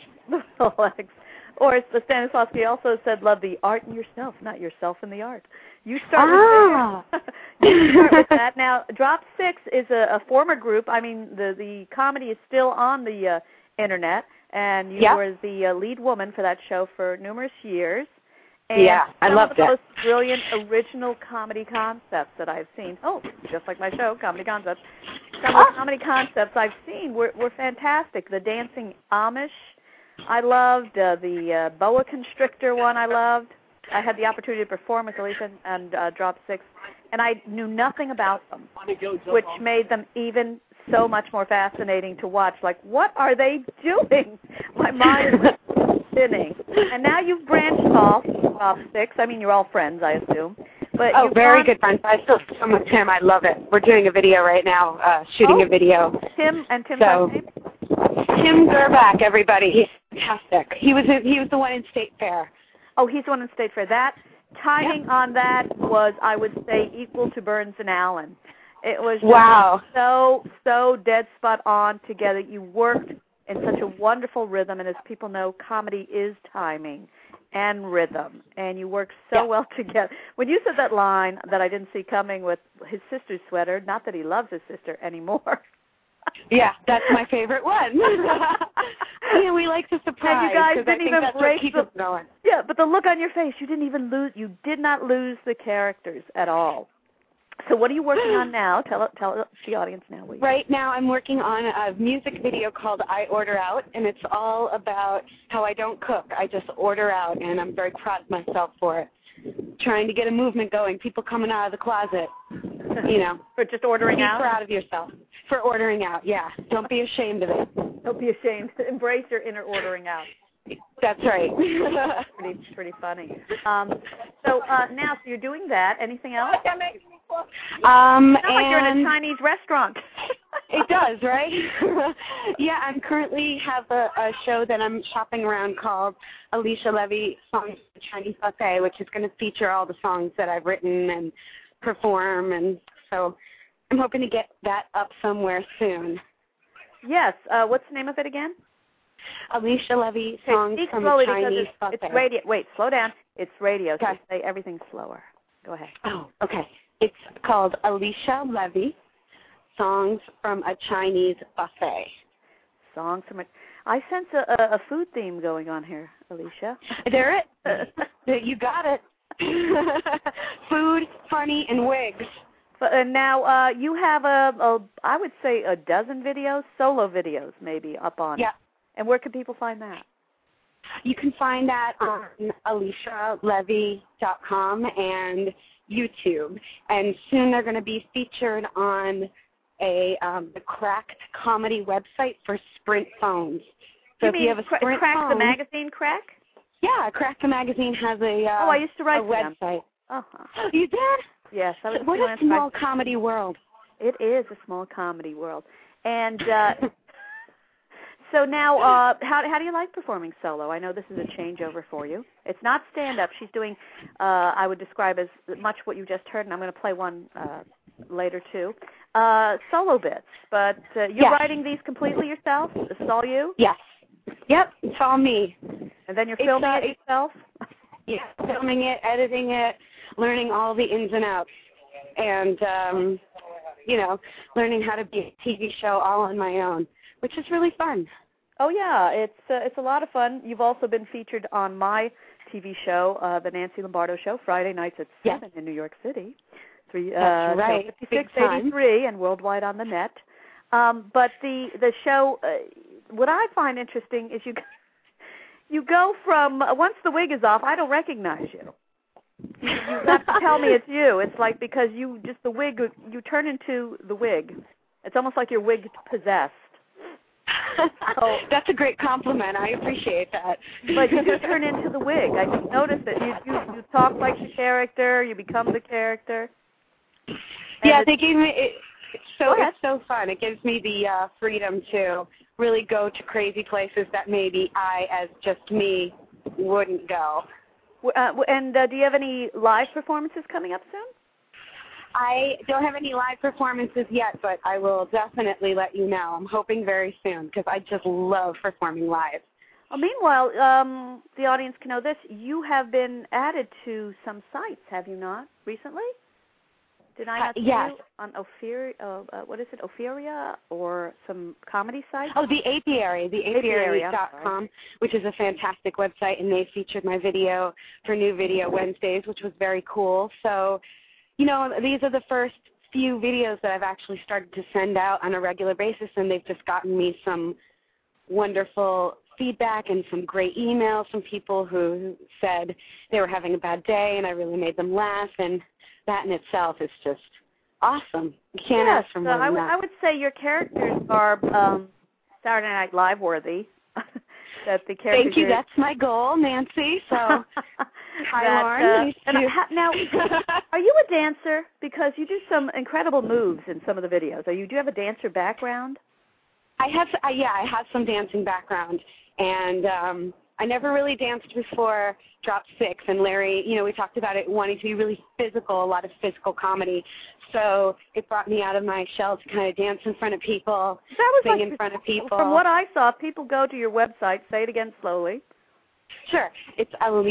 Speaker 1: Or Stanislavski also said, love the art in yourself, not yourself in the art. You start with you start with that. Now, Drop 6 is a former group. I mean, the comedy is still on the Internet, and you were the lead woman for that show for numerous years. And
Speaker 6: I loved it.
Speaker 1: Some of the most brilliant original comedy concepts that I've seen. Oh, just like my show, Comedy Concepts. Some of the comedy concepts I've seen were fantastic. The dancing Amish, I loved. The boa constrictor one, I loved. I had the opportunity to perform with Alicia and Drop 6, and I knew nothing about them, which made them even so much more fascinating to watch. Like, what are they doing? My mind was spinning. And now you've branched off, Drop 6. I mean, you're all friends, I assume. But
Speaker 6: very good friends. I still film with Tim. I love it. We're doing a video right now, shooting a video.
Speaker 1: Tim's last name?
Speaker 6: Tim Gerback, everybody. He's fantastic. He was the one in State Fair.
Speaker 1: Oh, he's the one in State Fair. That timing on that was, I would say, equal to Burns and Allen. It was so dead spot on together. You worked in such a wonderful rhythm, and as people know, comedy is timing and rhythm, and you work so well together. When you said that line that I didn't see coming with his sister's sweater, not that he loves his sister anymore.
Speaker 6: Yeah, that's my favorite one. We like to surprise.
Speaker 1: And you guys didn't even break
Speaker 6: the going.
Speaker 1: Yeah, but the look on your face, you did not lose the characters at all. So what are you working on now? Tell the audience now.
Speaker 6: Right now I'm working on a music video called I Order Out, and it's all about how I don't cook. I just order out, and I'm very proud of myself for it. Trying to get a movement going, people coming out of the closet,
Speaker 1: For just ordering out?
Speaker 6: Be proud of yourself. For ordering out, yeah. Don't be ashamed of it.
Speaker 1: Don't be ashamed. Embrace your inner ordering out.
Speaker 6: That's right.
Speaker 1: pretty funny. Now, so you're doing that. Anything else?
Speaker 6: Sounds
Speaker 1: like you're in a Chinese restaurant.
Speaker 6: It does, right? Yeah, I'm currently have a show that I'm shopping around called Alicia Levy Songs for Chinese Buffet, which is going to feature all the songs that I've written and perform, and so I'm hoping to get that up somewhere soon.
Speaker 1: Yes. What's the name of it again?
Speaker 6: Alicia Levy Songs from Chinese Buffet.
Speaker 1: It's radio. Wait, slow down. It's radio, so
Speaker 6: okay.
Speaker 1: Say everything slower. Go ahead.
Speaker 6: Oh, okay. It's called Alicia Levy Songs from a Chinese Buffet.
Speaker 1: Songs from a... I sense a food theme going on here, Alicia.
Speaker 6: There it. You got it. Food, funny, and wigs.
Speaker 1: And now you have I would say a dozen videos, solo videos maybe, up on.
Speaker 6: Yeah.
Speaker 1: And where can people find that?
Speaker 6: You can find that on AliciaLevy.com and YouTube. And soon they're going to be featured on the Cracked comedy website for Sprint phones. So if you have a Sprint
Speaker 1: Crack
Speaker 6: phone,
Speaker 1: the magazine, Crack?
Speaker 6: Yeah, Crack the magazine has a
Speaker 1: I used to write
Speaker 6: a website.
Speaker 1: Uh-huh.
Speaker 6: You did?
Speaker 1: Yes. I was
Speaker 6: What a small comedy world.
Speaker 1: It is a small comedy world. And so now, how do you like performing solo? I know this is a changeover for you. It's not stand-up. She's doing, I would describe as much what you just heard, and I'm going to play one later too, solo bits. But you're writing these completely yourself? This is all you?
Speaker 6: Yes. Yep, it's all me.
Speaker 1: And then you're filming it yourself?
Speaker 6: Yeah, filming it, editing it, learning all the ins and outs, and, learning how to be a TV show all on my own, which is really fun.
Speaker 1: Oh, yeah, it's a lot of fun. You've also been featured on my TV show, The Nancy Lombardo Show, Friday nights at 7 in New York City.
Speaker 6: That's right.
Speaker 1: 5683 and worldwide on the net. But the show, what I find interesting is you go from, once the wig is off, I don't recognize you. You have to tell me it's you. It's like because you turn into the wig. It's almost like you're wig possessed.
Speaker 6: Oh, that's a great compliment. I appreciate that.
Speaker 1: But you do turn into the wig. I just noticed that you talk like the character. You become the character.
Speaker 6: Yeah, they gave me it's so fun. It gives me the freedom to really go to crazy places that maybe I, as just me, wouldn't go.
Speaker 1: And do you have any live performances coming up soon?
Speaker 6: I don't have any live performances yet, but I will definitely let you know. I'm hoping very soon because I just love performing live.
Speaker 1: Well, meanwhile, the audience can know this. You have been added to some sites, have you not, recently? Did I not see you on Opheria or some comedy site?
Speaker 6: Oh, the Apiary, theapiary.com, which is a fantastic website, and they featured my video for New Video Wednesdays, which was very cool. So, these are the first few videos that I've actually started to send out on a regular basis, and they've just gotten me some wonderful feedback and some great emails from people who said they were having a bad day, and I really made them laugh, and that in itself is just awesome. You can't ask for more than that.
Speaker 1: I would say your characters are Saturday Night Live worthy. That the characters.
Speaker 6: Thank you. That's my goal, Nancy. So, hi, Lauren.
Speaker 1: Now, are you a dancer? Because you do some incredible moves in some of the videos. Do you have a dancer background?
Speaker 6: I have some dancing background, and I never really danced before Drop 6, and Larry, we talked about it wanting to be really physical, a lot of physical comedy. So it brought me out of my shell to kind of dance in front of people, sing in front of people.
Speaker 1: From what I saw, people go to your website. Say it again slowly.
Speaker 6: Sure. It's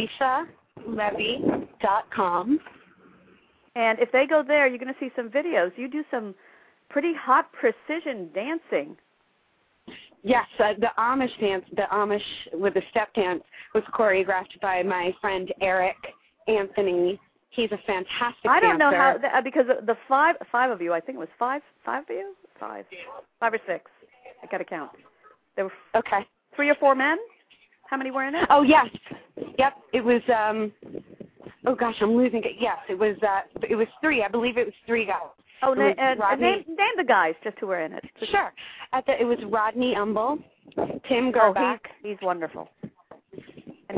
Speaker 6: AliciaLevy.com.
Speaker 1: And if they go there, you're going to see some videos. You do some pretty hot precision dancing.
Speaker 6: Yes, the Amish dance, the Amish with the step dance was choreographed by my friend Eric Anthony. He's a fantastic dancer.
Speaker 1: I don't know how, because the five of you, I think it was five of you? Five or six. I got to count. There were 3 or 4 men? How many were in it?
Speaker 6: Oh, yes. Yep, it was, oh gosh, I'm losing it. Yes, it was 3. I believe it was 3 guys.
Speaker 1: Oh, name the guys just who were in it.
Speaker 6: Sure. It was Rodney Umble, Tim Gerback.
Speaker 1: Oh, he's wonderful. And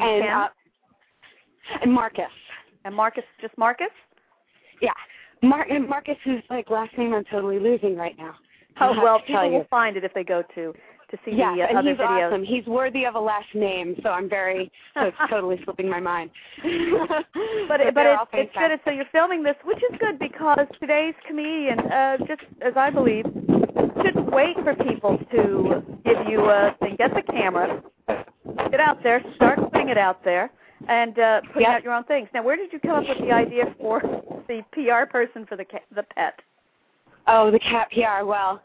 Speaker 6: Marcus.
Speaker 1: And Marcus, just Marcus?
Speaker 6: Yeah. Marcus, whose last name I'm totally losing right now.
Speaker 1: Oh, well, people will find it if they go to see the other
Speaker 6: and he's
Speaker 1: videos.
Speaker 6: Awesome. He's worthy of a last name, so it's totally slipping my mind.
Speaker 1: but it's good. So you're filming this, which is good because today's comedian, just as I believe, shouldn't wait for people to give you a thing. Get the camera, get out there, start putting it out there, and putting out your own things. Now, where did you come up with the idea for the PR person for the pet?
Speaker 6: Oh, the cat PR. Well,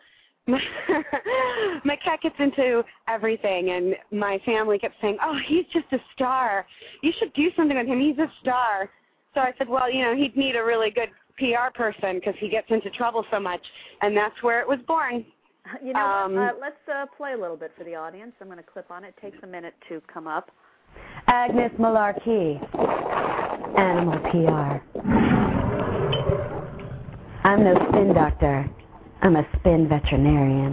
Speaker 6: my cat gets into everything, and my family kept saying, "Oh, he's just a star. You should do something with him. He's a star." So I said, well, he'd need a really good PR person because he gets into trouble so much, and that's where it was born.
Speaker 1: You know, let's play a little bit for the audience. I'm going to clip on it. It takes a minute to come up.
Speaker 7: Agnes Malarkey, Animal PR. I'm no spin doctor. I'm a spin veterinarian.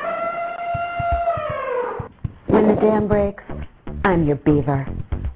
Speaker 7: When the dam breaks, I'm your beaver.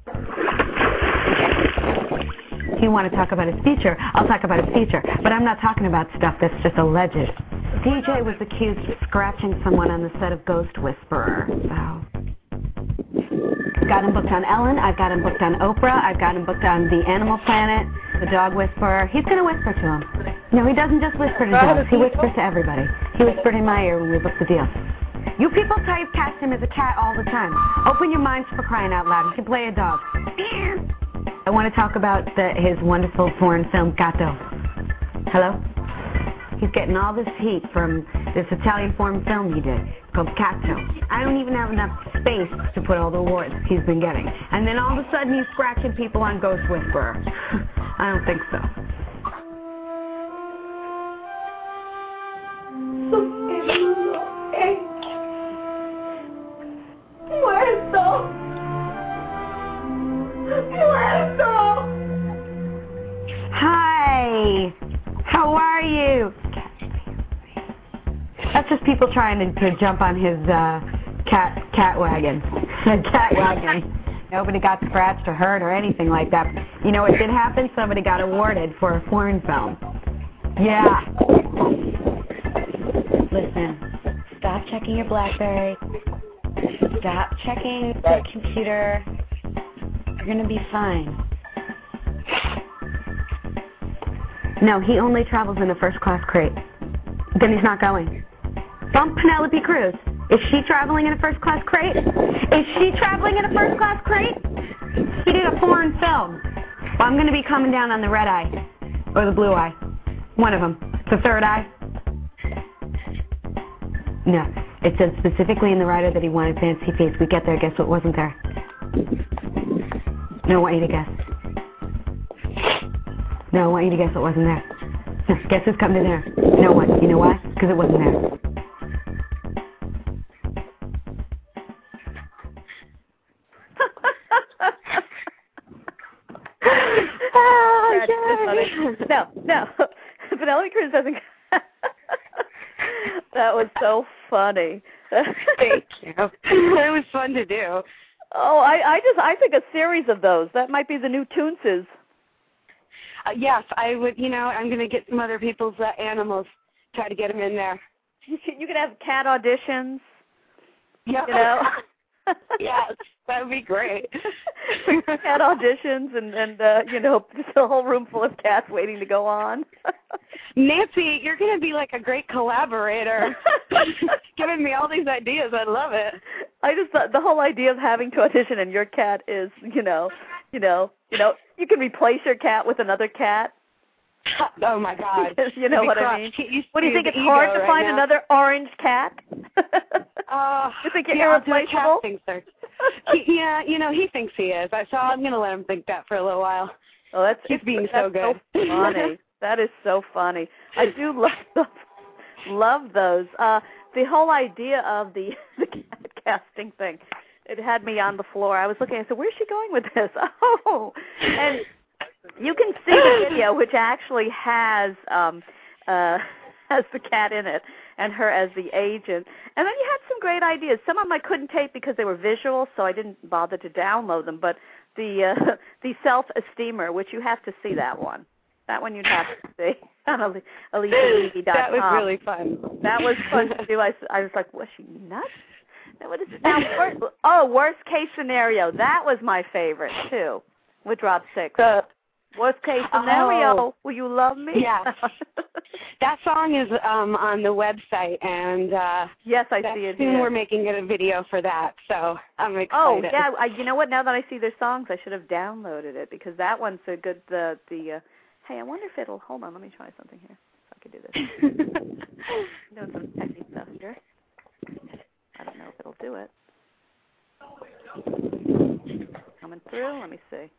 Speaker 7: If you want to talk about his future, I'll talk about his future. But I'm not talking about stuff that's just alleged. DJ was accused of scratching someone on the set of Ghost Whisperer. So, got him booked on Ellen. I've got him booked on Oprah. I've got him booked on the Animal Planet, the Dog Whisperer. He's going to whisper to him. No, he doesn't just whisper to dogs. He whispers to everybody. He whispered in my ear when we booked the deal. You people typecast him as a cat all the time. Open your minds for crying out loud. He can play a dog. I want to talk about his wonderful foreign film, Gatto. Hello? He's getting all this heat from this Italian foreign film he did called Gatto. I don't even have enough space to put all the awards he's been getting. And then all of a sudden he's scratching people on Ghost Whisperer. I don't think so. Hi. How are you? That's just people trying to jump on his cat wagon. Cat wagon. Nobody got scratched or hurt or anything like that. You know what did happen? Somebody got awarded for a foreign film. Yeah. Listen, stop checking your BlackBerry. Stop checking the computer. You're going to be fine. No, he only travels in a first-class crate. Then he's not going. Bump Penelope Cruz. Is she traveling in a first-class crate? Is she traveling in a first-class crate? He did a foreign film. Well, I'm going to be coming down on the red eye. Or the blue eye. One of them. The third eye. No. It said specifically in the writer that he wanted fancy feet. We get there, guess what wasn't there? No, I want you to guess. No, I want you to guess what wasn't there. No, guess who's coming in there? No one. You know why? Because it wasn't there.
Speaker 1: No. Penelope Cruz doesn't. That was so funny.
Speaker 6: Thank you. It was fun to do.
Speaker 1: Oh, I think a series of those. That might be the new Toonses.
Speaker 6: Yes, I would. You know, I'm going to get some other people's animals, try to get them in there.
Speaker 1: You could have cat auditions.
Speaker 6: Yeah.
Speaker 1: You know.
Speaker 6: Yes, that would be great.
Speaker 1: Cat auditions and you know, just a whole room full of cats waiting to go on.
Speaker 6: Nancy, you're going to be like a great collaborator. Giving me all these ideas. I love it.
Speaker 1: I just thought the whole idea of having to audition and your cat is, you know, you can replace your cat with another cat.
Speaker 6: Oh my God!
Speaker 1: You know what I mean? What do you think? It's hard to find another orange cat? You think you're irreplaceable?
Speaker 6: Yeah, you know he thinks he is. So I'm going to let him think that for a little while.
Speaker 1: Oh,
Speaker 6: he's being so good.
Speaker 1: So funny. That is so funny. I do love those. The whole idea of the cat casting thing, it had me on the floor. I was looking. I said, "Where's she going with this?" Oh, and you can see the video, which actually has the cat in it and her as the agent. And then you had some great ideas. Some of them I couldn't tape because they were visual, so I didn't bother to download them. But the self-esteemer, which you have to see that one. That one you'd have to see on AliciaLevy.com.
Speaker 6: That was really fun.
Speaker 1: That was fun to do. I was like, was she nuts? What is it? Now, worst case scenario. That was my favorite, too, with Drop 6. Worst case scenario, will you love me?
Speaker 6: Yeah. That song is on the website, and
Speaker 1: yes, I see it
Speaker 6: soon
Speaker 1: here.
Speaker 6: We're making a video for that, so I'm excited.
Speaker 1: Oh, yeah. You know what? Now that I see their songs, I should have downloaded it because that one's a good, hey, I wonder if it'll, hold on, let me try something here. If I could do this. I'm doing some techie stuff here. I don't know if it'll do it. Coming through, let me see.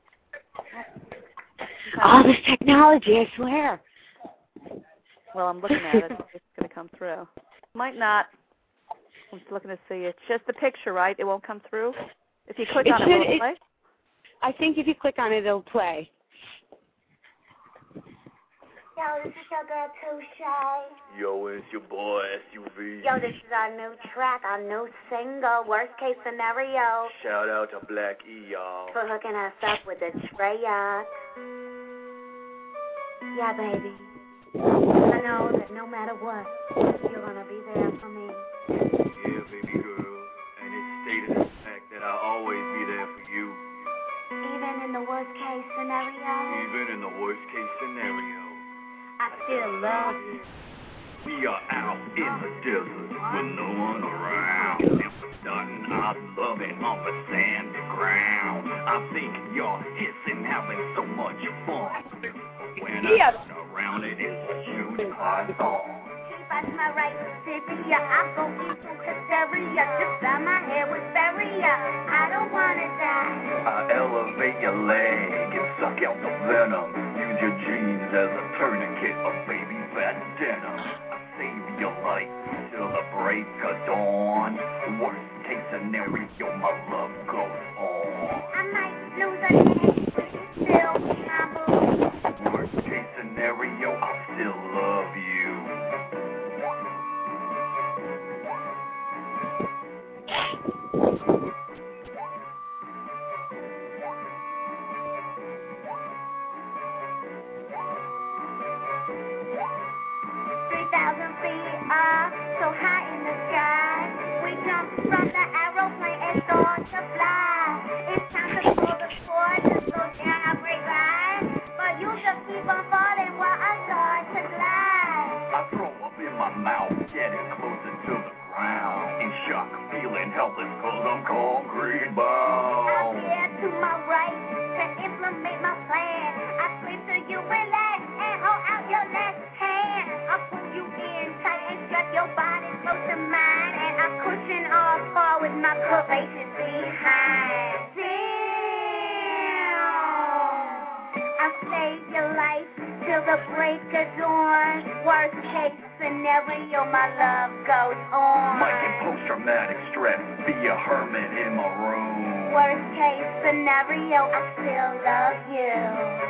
Speaker 6: All this technology, I swear.
Speaker 1: Well, I'm looking at it. It's going to come through. Might not I'm just looking to see. It's just the picture, right? It won't come through? If you click on it, will it play?
Speaker 6: I think if you click on it, it'll play.
Speaker 5: Yo, this is your girl, Too Shy.
Speaker 8: Yo, it's your boy, SUV.
Speaker 5: Yo, this is our new track, our new single, Worst Case Scenario.
Speaker 8: Shout out to Black E, y'all.
Speaker 5: For hooking us up with the Treyarch. Yeah, baby. I know that no matter what, you're gonna be there for me.
Speaker 8: Yeah, baby girl. And it's stated in fact that I'll always be there for you.
Speaker 5: Even in the worst case scenario.
Speaker 8: Even in the worst case scenario.
Speaker 5: I still love you.
Speaker 8: We are out in the desert with no one around. And we're starting our loving on the sandy ground. I think you're hissing, having so much fun. When I turn around, it is a huge hot song.
Speaker 5: If I smell right to Syria, I'll go into hysteria. Just dye my hair with Feria. I don't wanna die.
Speaker 8: I elevate your leg and suck out the venom. Use your jeans as a tourniquet of baby fat denim. I save your life till the break of dawn. Worst case scenario, my love goes on.
Speaker 5: I might lose a leg, but you still my boo.
Speaker 8: Worst case scenario, I still love you.
Speaker 5: So high in the sky, we jump from the aeroplane and start to fly. It's time to pull the cord to slow down our great ride, but you just keep on falling while I start to glide.
Speaker 8: I throw up in my mouth, getting closer to the ground. In shock, feeling helpless, cause I'm concrete bound.
Speaker 5: I veer to my right to implement my plan. I slip to you, relax, and hold out your left hand. I pull you in tight and stretch your body close to mine, and I cushion all far with my curvaceous behind. Damn, I save your life till the break of dawn. Worst case scenario, my love goes on.
Speaker 8: Might get post-traumatic stress, be a hermit in my room.
Speaker 5: Worst case scenario, I still love you.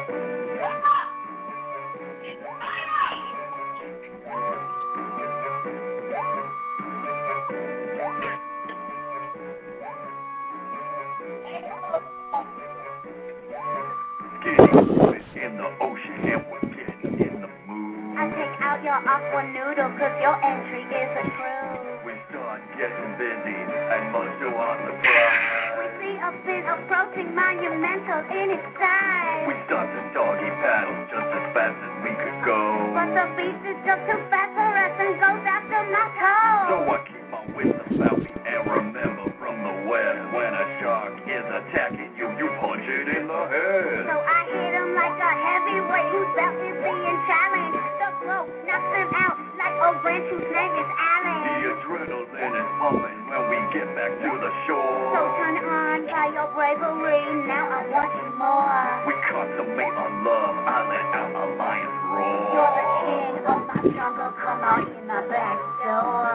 Speaker 8: In the ocean and we're getting in the mood.
Speaker 5: I take out your aqua noodle cause your entry is a cruise.
Speaker 8: We start getting busy and much on the prize.
Speaker 5: We see a fin approaching monumental in its size.
Speaker 8: We start to doggy paddle just as fast as we could go.
Speaker 5: But the beast is just too fast for us and goes after my toe.
Speaker 8: So I keep my wits about me and remember from the west, when a shark is attacking you, you punch it in the head.
Speaker 5: So I hit him like a heavyweight whose belt is being challenged. The rope knocks him out like a wrench whose name is Allen.
Speaker 8: The adrenaline is pumping when we get back to the shore.
Speaker 5: So turn on by your bravery, now I want you more.
Speaker 8: We consummate our love, I let out a lion's roar.
Speaker 5: You're the king of my jungle, come out in my back door.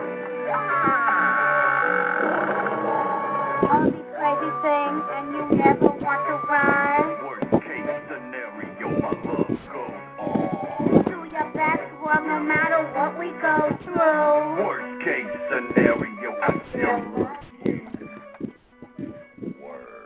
Speaker 5: All these crazy things and you never want to run.
Speaker 8: Worst case scenario, my love goes on.
Speaker 5: Do your best, well, no matter what we go through.
Speaker 8: Worst case scenario, I still love you. Word.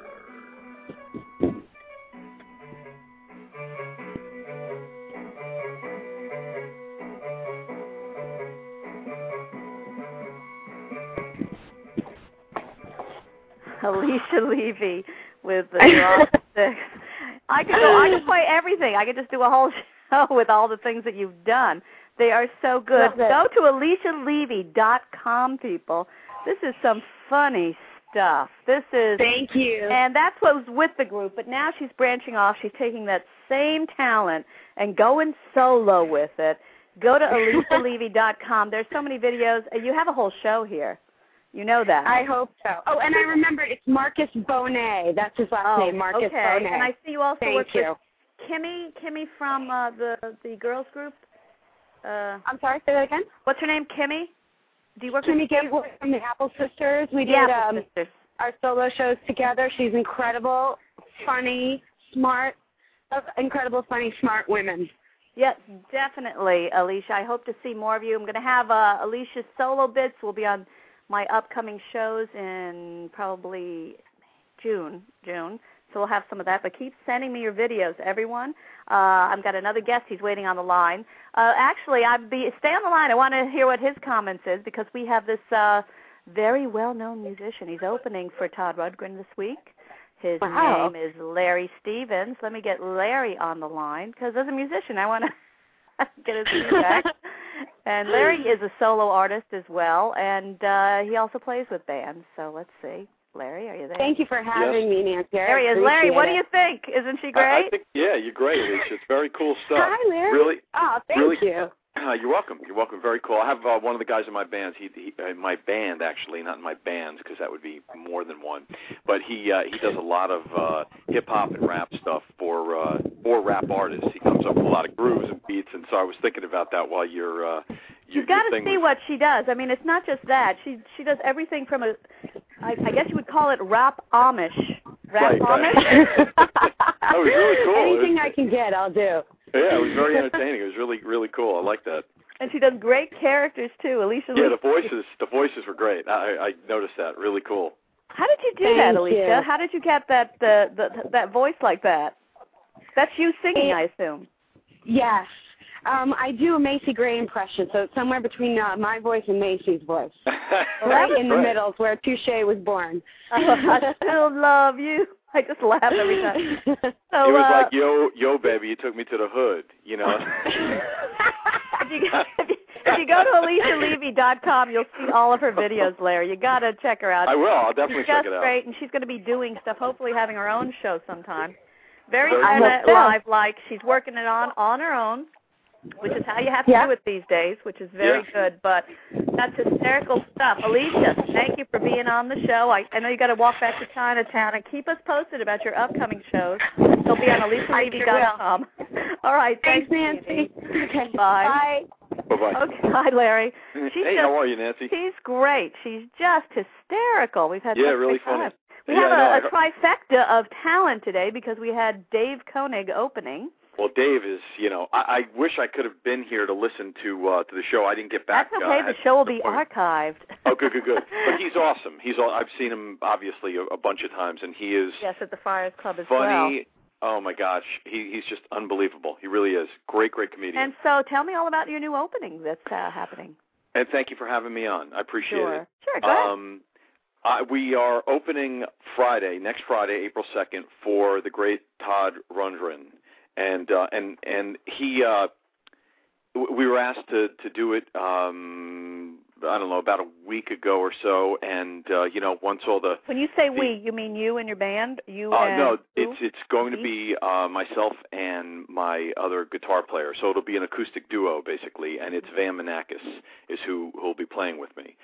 Speaker 1: Alicia Levy with the Drop Six. I could play everything. I could just do a whole show with all the things that you've done. They are so good. Go to AliciaLevy.com, people. This is some funny stuff. This is
Speaker 6: Thank you.
Speaker 1: And that's what was with the group, but now she's branching off. She's taking that same talent and going solo with it. Go to AliciaLevy.com. There's so many videos. You have a whole show here. You know that.
Speaker 6: I hope so. Oh, and I remember it's Marcus Bonet. That's his last name, Marcus Bonet.
Speaker 1: And I see you also work
Speaker 6: with
Speaker 1: Kimmy from the girls group.
Speaker 6: I'm sorry, say that again?
Speaker 1: What's her name, Kimmy? Do you work
Speaker 6: Kimmy
Speaker 1: with
Speaker 6: Gatewood from the Apple Sisters. We did
Speaker 1: Apple Sisters?
Speaker 6: our solo shows together. She's incredible, funny, smart, incredible, funny, smart women.
Speaker 1: Yes, definitely, Alicia. I hope to see more of you. I'm going to have Alicia's solo bits will be on my upcoming shows in probably June. So we'll have some of that. But keep sending me your videos, everyone. I've got another guest. He's waiting on the line. Actually, stay on the line. I want to hear what his comments is because we have this very well-known musician. He's opening for Todd Rundgren this week. His name is Larry Stevens. Let me get Larry on the line because as a musician, I want to get his feedback. And Larry is a solo artist as well, and he also plays with bands. So let's see. Larry, are you there?
Speaker 6: Thank you for having me, Nancy.
Speaker 1: There he is. Larry, what do you think? Isn't she great?
Speaker 9: I think, yeah, you're great, Alicia. It's very cool stuff.
Speaker 6: Hi, Larry.
Speaker 9: Really?
Speaker 6: Oh, thank you.
Speaker 9: You're welcome. You're welcome. Very cool. I have one of the guys in my bands. He in my band, actually, not in my bands, because that would be more than one. But he does a lot of hip hop and rap stuff for rap artists. He comes up with a lot of grooves and beats, and so I was thinking about that while
Speaker 1: you've got to see what she does. I mean, it's not just that. She does everything from I guess you would call it rap Amish. Rap Amish?
Speaker 9: That was really cool.
Speaker 6: Anything I can get, I'll do.
Speaker 9: Yeah, it was very entertaining. It was really, really cool. I like that.
Speaker 1: And she does great characters, too. Alicia.
Speaker 9: Yeah, the voices were great. I noticed that. Really cool.
Speaker 1: How did you do that, Alicia? How did you get that voice like that? That's you singing, I assume.
Speaker 6: Yes. I do a Macy Gray impression, so it's somewhere between my voice and Macy's voice. Right in the middle is where Touche was born.
Speaker 1: I still love you. I just laugh every time. So,
Speaker 9: it was like, yo, baby, you took me to the hood, you know.
Speaker 1: If you go to AliciaLevy.com, you'll see all of her videos, Larry. You got to check her out.
Speaker 9: I will. I'll definitely check it out.
Speaker 1: She's great, and she's going to be doing stuff, hopefully having her own show sometime. Very live-like. She's working it on her own, which is how you have to do it these days, which is very good. But that's hysterical stuff. Alicia, thank you for being on the show. I know you got to walk back to Chinatown, and keep us posted about your upcoming shows. They'll be on AliciaLevy.com. All right.
Speaker 6: Thanks, Nancy. Okay.
Speaker 1: Bye.
Speaker 9: Bye-bye.
Speaker 1: Okay. Hi, Larry.
Speaker 9: Hey, how are you, Nancy?
Speaker 1: She's great. She's just hysterical. We've had
Speaker 9: really funny.
Speaker 1: We have a trifecta of talent today because we had Dave Koenig opening.
Speaker 9: Well, Dave is, I wish I could have been here to listen to the show. I didn't get back.
Speaker 1: That's okay. The show will be archived.
Speaker 9: Oh, good. But he's awesome. I've seen him, obviously, a bunch of times, and he is...
Speaker 1: Yes, at the Friars Club as
Speaker 9: funny.
Speaker 1: Well.
Speaker 9: Oh, my gosh. He's just unbelievable. He really is. Great comedian.
Speaker 1: And so tell me all about your new opening that's happening.
Speaker 9: And thank you for having me on. I appreciate it.
Speaker 1: Sure, go ahead.
Speaker 9: We are opening next Friday, April 2nd, for the great Todd Rundgren. And he, we were asked to do it, I don't know, about a week ago or so. And, once all the... When
Speaker 1: you say we, you mean you and your band?
Speaker 9: No, it's going to be myself and my other guitar player. So it'll be an acoustic duo, basically. And it's Van Manakis is who will be playing with me.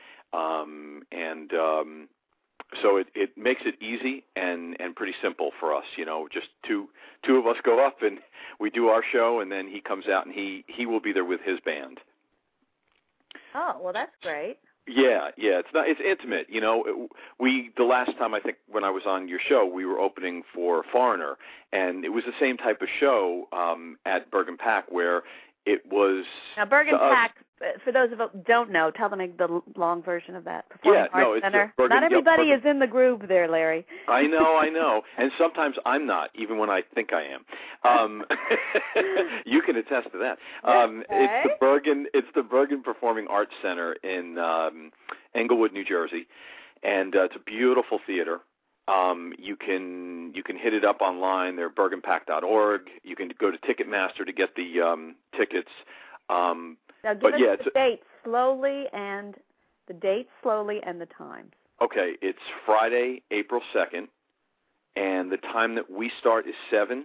Speaker 9: So it makes it easy and pretty simple for us, just two of us go up and we do our show, and then he comes out and he will be there with his band.
Speaker 1: Oh, well, that's great.
Speaker 9: Yeah, it's intimate, the last time, I think, when I was on your show, we were opening for Foreigner, and it was the same type of show at Bergen Pack where it was... Now,
Speaker 1: Bergen Pack, for those of us who don't know, tell them the long version of that. Performing Arts Center. Not everybody is in the groove there, Larry.
Speaker 9: I know. And sometimes I'm not, even when I think I am. You can attest to that. It's the Bergen Performing Arts Center in Englewood, New Jersey. And it's a beautiful theater. You can hit it up online. They're bergenpack.org. You can go to Ticketmaster to get the tickets.
Speaker 1: Now give us the dates slowly and the times.
Speaker 9: Okay, it's Friday, April 2nd, and the time that we start is 7-ish,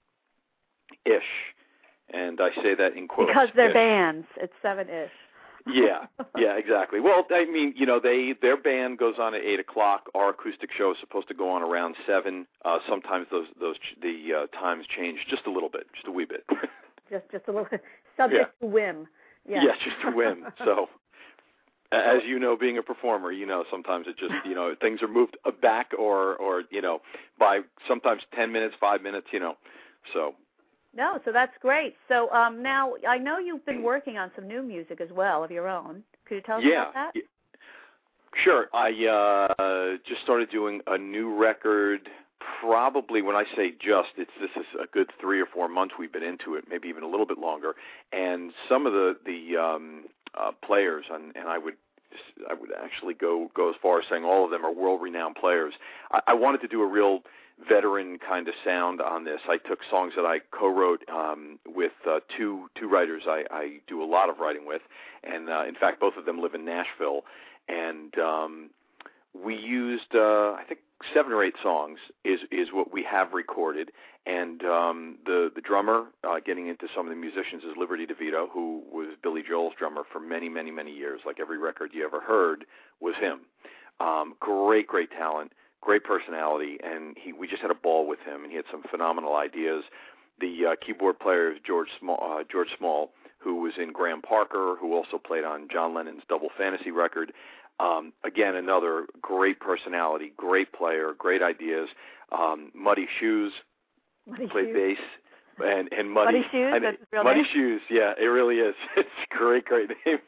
Speaker 9: and I say that in quotes.
Speaker 1: Because they're bands, it's 7-ish.
Speaker 9: Yeah, exactly. Well, I mean, their band goes on at 8 o'clock. Our acoustic show is supposed to go on around 7. Sometimes the times change just a little bit, just a wee bit.
Speaker 1: just a little bit, subject to whim.
Speaker 9: Yeah, just a whim. So, As you know, being a performer, sometimes it just, things are moved back or by sometimes 10 minutes, 5 minutes, so.
Speaker 1: No, so that's great. So now I know you've been working on some new music as well of your own. Could you tell us about that?
Speaker 9: Yeah. Sure. I just started doing a new record. Probably when I say this is a good 3 or 4 months we've been into it, maybe even a little bit longer. And some of the players, and I would actually go as far as saying all of them are world-renowned players. I wanted to do a real veteran kind of sound on this. I took songs that I co-wrote with two writers I do a lot of writing with, and in fact both of them live in Nashville. And we used, I think, 7 or 8 songs is what we have recorded. And the drummer, getting into some of the musicians, is Liberty DeVito, who was Billy Joel's drummer for many, many, many years. Like every record you ever heard was him. Great talent, great personality, and we just had a ball with him, and he had some phenomenal ideas. The keyboard player is George Small, who was in Graham Parker, who also played on John Lennon's Double Fantasy record. Again, another great personality, great player, great ideas. Muddy Shoes played bass, and
Speaker 1: Muddy Shoes. That's his real
Speaker 9: Muddy
Speaker 1: name?
Speaker 9: Shoes, yeah, it really is. It's a great name.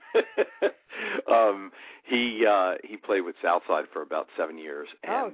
Speaker 9: He played with Southside for about 7 years, and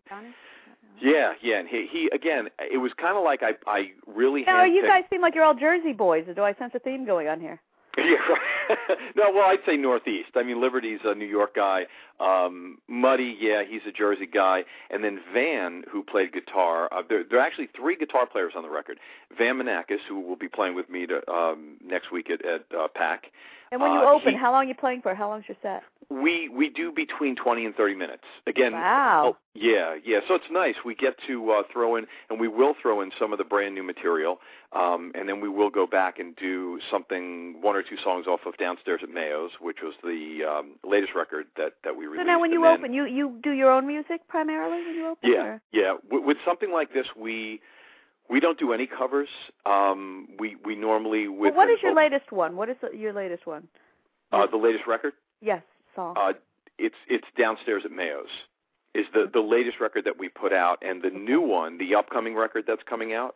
Speaker 9: yeah, and he again, it was kind of like I really.
Speaker 1: No, you guys seem like you're all Jersey boys. Do I sense a theme going on here?
Speaker 9: Yeah, right. No, well, I'd say Northeast. I mean, Liberty's a New York guy. Muddy, yeah, he's a Jersey guy. And then Van, who played guitar. There are actually 3 guitar players on the record. Van Manakis, who will be playing with me next week at PAC.
Speaker 1: And when you open, how long are you playing for? How long's your set?
Speaker 9: We do between 20 and 30 minutes. Again,
Speaker 1: wow.
Speaker 9: Yeah. So it's nice. We get to throw in, and we will throw in some of the brand new material, and then we will go back and do something, 1 or 2 songs off of Downstairs at Mayo's, which was the latest record that we released.
Speaker 1: So now when you open, you do your own music primarily when you open?
Speaker 9: Yeah, yeah. With something like this, we don't do any covers. We normally with.
Speaker 1: Well, what is your latest one? What is your latest one?
Speaker 9: The latest record?
Speaker 1: Yes, song.
Speaker 9: It's Downstairs at Mayo's. Is the latest record that we put out, and the new one, the upcoming record that's coming out,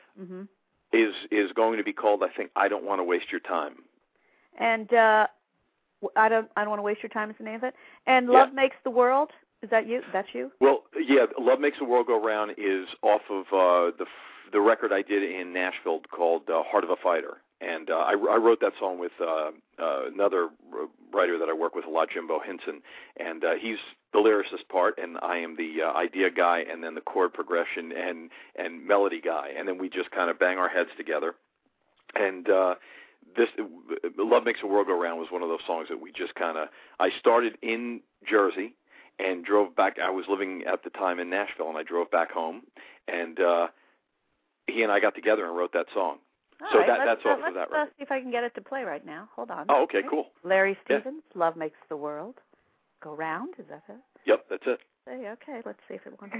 Speaker 9: is going to be called, I think, I Don't Want to Waste Your Time.
Speaker 1: And I don't want to waste your time is the name of it. And Love Makes the World. Is that you? That's you?
Speaker 9: Well, yeah, Love Makes the World Go Round is off of the record I did in Nashville called Heart of a Fighter. And I wrote that song with another writer that I work with a lot, Jimbo Hinson. And he's the lyricist part, and I am the idea guy, and then the chord progression and melody guy. And then we just kind of bang our heads together. And this Love Makes the World Go Round was one of those songs that we just kind of, I started in Jersey and drove back. I was living at the time in Nashville, and I drove back home, and he and I got together and wrote that song.
Speaker 1: All
Speaker 9: so
Speaker 1: right,
Speaker 9: that's off of that record.
Speaker 1: Let's see if I can get it to play right now. Hold on.
Speaker 9: Oh, okay, cool.
Speaker 1: Larry Stevens, Love Makes the World Go Round. Is that it?
Speaker 9: Yep, that's it.
Speaker 1: Okay, let's see if it wants to.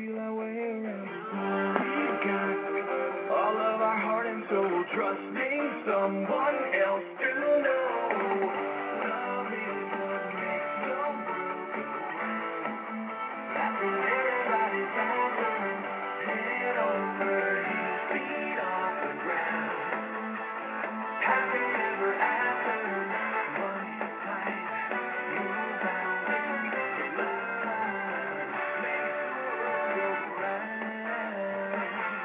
Speaker 10: All of our heart and soul, trusting someone else to know. Love is what makes the world go round. After everybody's after, head over heels, feet off the ground. Happy ever after, money tight, move out and love makes the world go round.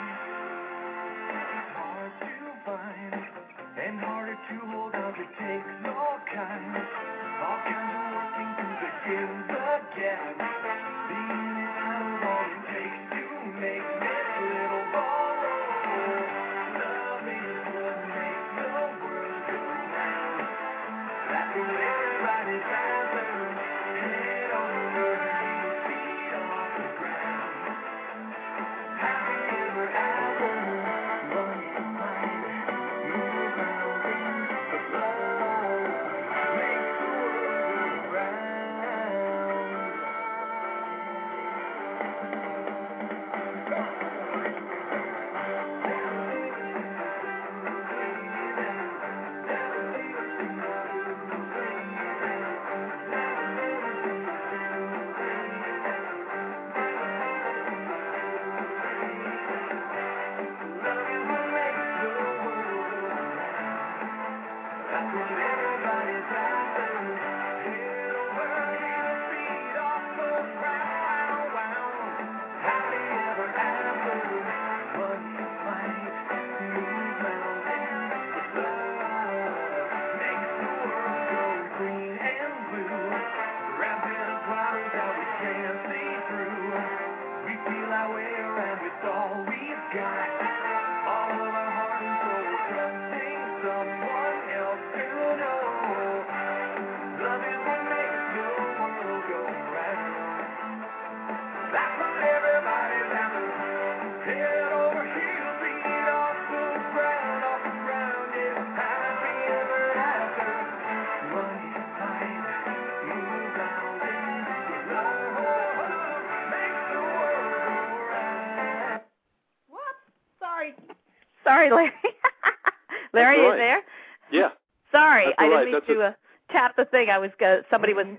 Speaker 10: Hard to find and harder to hold on. It takes all kinds of working through the give the gap. The in and out of all it takes to make this little ball roll. Love is what makes the world go round. That's what everybody's after. Head over heels, feet off the ground. Happy ever after. Money tight, move out in the love makes the world go round.
Speaker 1: Sorry, Larry. Larry,
Speaker 9: That's all
Speaker 1: is
Speaker 9: right.
Speaker 1: there?
Speaker 9: Yeah.
Speaker 1: Sorry,
Speaker 9: That's
Speaker 1: I
Speaker 9: all
Speaker 1: didn't
Speaker 9: right.
Speaker 1: mean
Speaker 9: That's
Speaker 1: to tap the thing. Somebody was.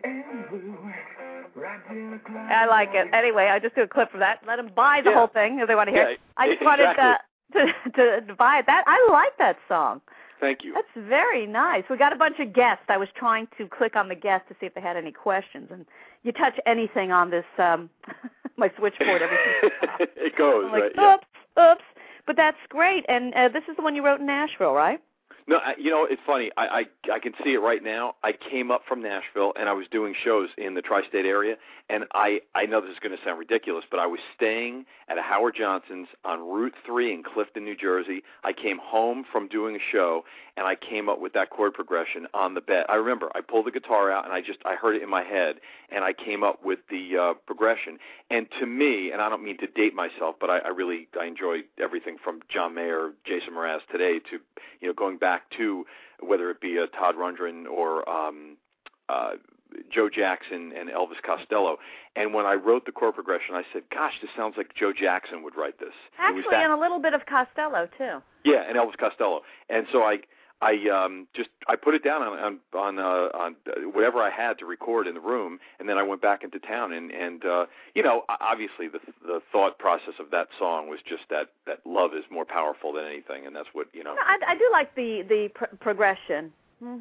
Speaker 1: I like it. Anyway, I just do a clip from that. Let them buy the whole thing if they want to hear it. I just wanted to buy it. I like that song.
Speaker 9: Thank you.
Speaker 1: That's very nice. We got a bunch of guests. I was trying to click on the guests to see if they had any questions, and you touch anything on this, my switchboard, everything.
Speaker 9: It goes,
Speaker 1: I'm like,
Speaker 9: right?
Speaker 1: oops. But that's great, and this is the one you wrote in Nashville, right?
Speaker 9: No, it's funny. I can see it right now. I came up from Nashville, and I was doing shows in the tri-state area, and I know this is going to sound ridiculous, but I was staying at a Howard Johnson's on Route 3 in Clifton, New Jersey. I came home from doing a show, and I came up with that chord progression on the bed. I remember I pulled the guitar out, and I heard it in my head, and I came up with the progression. And to me, and I don't mean to date myself, but I enjoy everything from John Mayer, Jason Mraz today to going back to whether it be Todd Rundgren or Joe Jackson and Elvis Costello. And when I wrote the chord progression, I said, gosh, this sounds like Joe Jackson would write this.
Speaker 1: Actually, and a little bit of Costello, too.
Speaker 9: Yeah, and Elvis Costello. And so I put it down on whatever I had to record in the room, and then I went back into town, and obviously the thought process of that song was just that love is more powerful than anything, and that's what
Speaker 1: I do like the progression.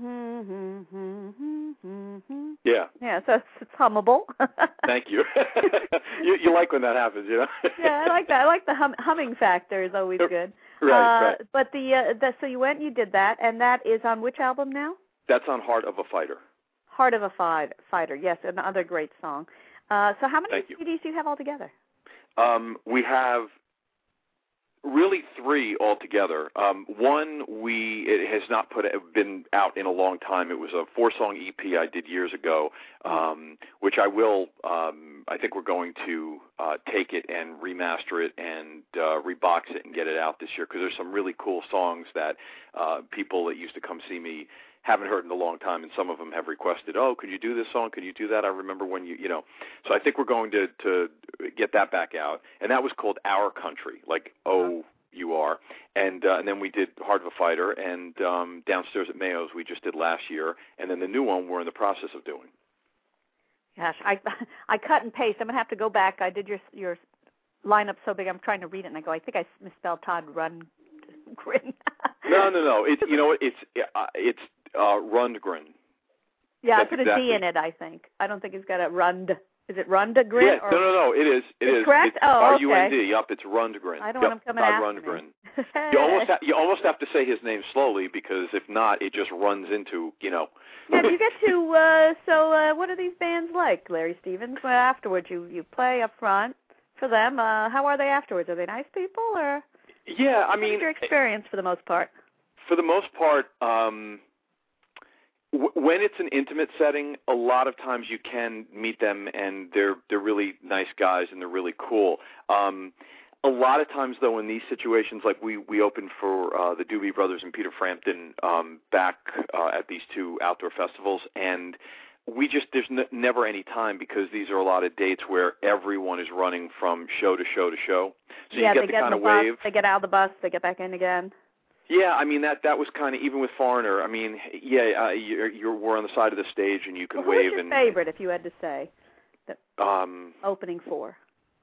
Speaker 9: Yeah.
Speaker 1: Yeah, so it's hummable.
Speaker 9: Thank you. You like when that happens,
Speaker 1: Yeah, I like that. I like the humming factor is always good.
Speaker 9: Right.
Speaker 1: But so you went and you did that, and that is on which album now?
Speaker 9: That's on Heart of a Fighter.
Speaker 1: Heart of a Fighter, yes, another great song. So how many CDs do you have altogether?
Speaker 9: We have really 3 altogether. One it has not been out in a long time. It was a 4-song EP I did years ago, which I will. I think we're going to take it and remaster it and rebox it and get it out this year because there's some really cool songs that people that used to come see me haven't heard in a long time, and some of them have requested, oh, could you do this song? Could you do that? I remember when So I think we're going to get that back out, and that was called Our Country, like O-U-R, and then we did Heart of a Fighter, and Downstairs at Mayo's we just did last year, and then the new one we're in the process of doing.
Speaker 1: Gosh, I cut and paste. I'm going to have to go back. I did your lineup so big, I'm trying to read it, and I go, I think I misspelled Todd Rundgren.
Speaker 9: No. It's Rundgren.
Speaker 1: Yeah, I put a D in it, I think. I don't think it's got a Rund. Is it Rundgren?
Speaker 9: Yeah, no, it is. It is.
Speaker 1: Correct?
Speaker 9: It's
Speaker 1: R-U-N-D.
Speaker 9: R-U-N-D. Yup, it's Rundgren.
Speaker 1: I don't want him coming
Speaker 9: Todd
Speaker 1: after
Speaker 9: Rundgren.
Speaker 1: me.
Speaker 9: You almost have to say his name slowly because if not, it just runs into,
Speaker 1: Yeah, you get to, so what are these bands like, Larry Stevens? Well, afterwards, you play up front for them. How are they afterwards? Are they nice people, or?
Speaker 9: Yeah, I mean.
Speaker 1: What's your experience for the most part?
Speaker 9: For the most part, when it's an intimate setting, a lot of times you can meet them, and they're really nice guys, and they're really cool. A lot of times, though, in these situations, like we opened for the Doobie Brothers and Peter Frampton back at these 2 outdoor festivals, and there's never any time because these are a lot of dates where everyone is running from show to show to show. So you get the kind of wave.
Speaker 1: They get out of the bus, they get back in again.
Speaker 9: Yeah, I mean that was kind of, even with Foreigner. I mean, we're on the side of the stage and you can wave.
Speaker 1: Who's your favorite, if you had to say? Opening 4.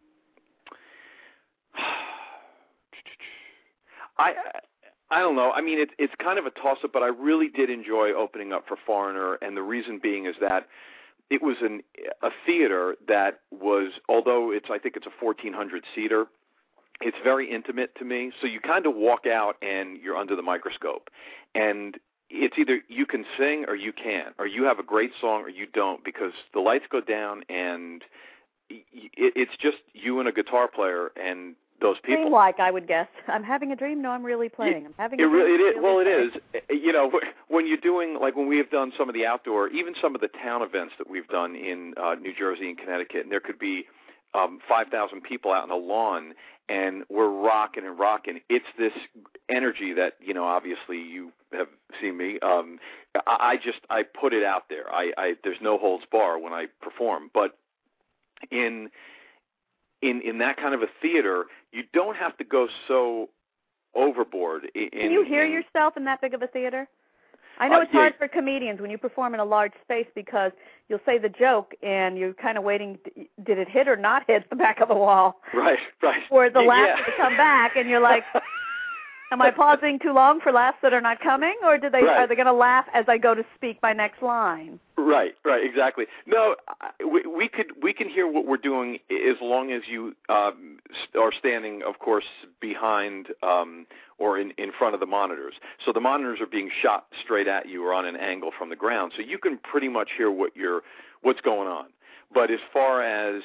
Speaker 9: I don't know. I mean, it's kind of a toss-up, but I really did enjoy opening up for Foreigner, and the reason being is that it was a theater that was, although I think it's a 1,400-seater, it's very intimate to me. So you kind of walk out and you're under the microscope, and it's either you can sing or you can't, or you have a great song or you don't, because the lights go down and it's just you and a guitar player and those people.
Speaker 1: Dreamlike, I would guess. I'm having a dream. No, I'm really playing. I'm having a dream.
Speaker 9: It is. You know, when you're doing, like when we have done some of the outdoor, even some of the town events that we've done in New Jersey and Connecticut, and there could be 5,000 people out on the lawn, and we're rocking and rocking. It's this energy that, you know, obviously you have seen me. I put it out there. There's no holds bar when I perform, but in that kind of a theater, you don't have to go so overboard.
Speaker 1: Can you hear yourself in that big of a theater? I know it's hard for comedians when you perform in a large space because you'll say the joke and you're kind of waiting, did it hit or not hit the back of the wall?
Speaker 9: Right.
Speaker 1: For the laughter to come back, and you're like, am I pausing too long for laughs that are not coming, or are they going to laugh as I go to speak my next line?
Speaker 9: Right, exactly. No, we can hear what we're doing as long as you are standing, of course, behind or in front of the monitors. So the monitors are being shot straight at you or on an angle from the ground, so you can pretty much hear what's going on. But as far as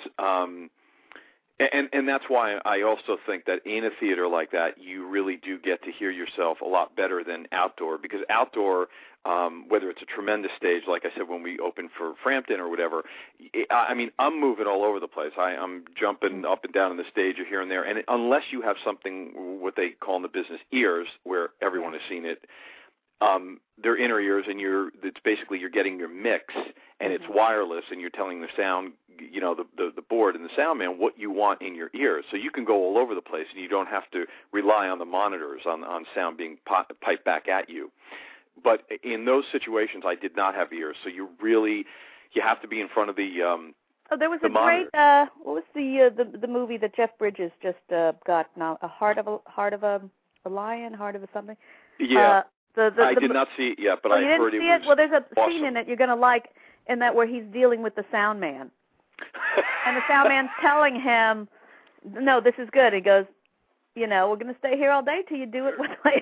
Speaker 9: and that's why I also think that in a theater like that, you really do get to hear yourself a lot better than outdoor, because outdoor, whether it's a tremendous stage, like I said, when we opened for Frampton or whatever, I mean, I'm moving all over the place. I'm jumping up and down on the stage or here and there, and unless you have something, what they call in the business, ears, where everyone has seen it, they're inner ears, and it's basically you're getting your mix, and it's wireless, and you're telling the sound, the board and the sound man what you want in your ears. So you can go all over the place, and you don't have to rely on the monitors, on sound being piped back at you. But in those situations, I did not have ears, so you have to be in front of the
Speaker 1: there was
Speaker 9: the
Speaker 1: a
Speaker 9: monitor.
Speaker 1: great what was the movie that Jeff Bridges just got now, a heart of a lion, heart of a something.
Speaker 9: Yeah. I did not see it yet, but I heard it was
Speaker 1: Well, there's a
Speaker 9: awesome.
Speaker 1: scene in it you're going to like, in that where he's dealing with the sound man. And the sound man's telling him, no, this is good. He goes, we're going to stay here all day till you do it with my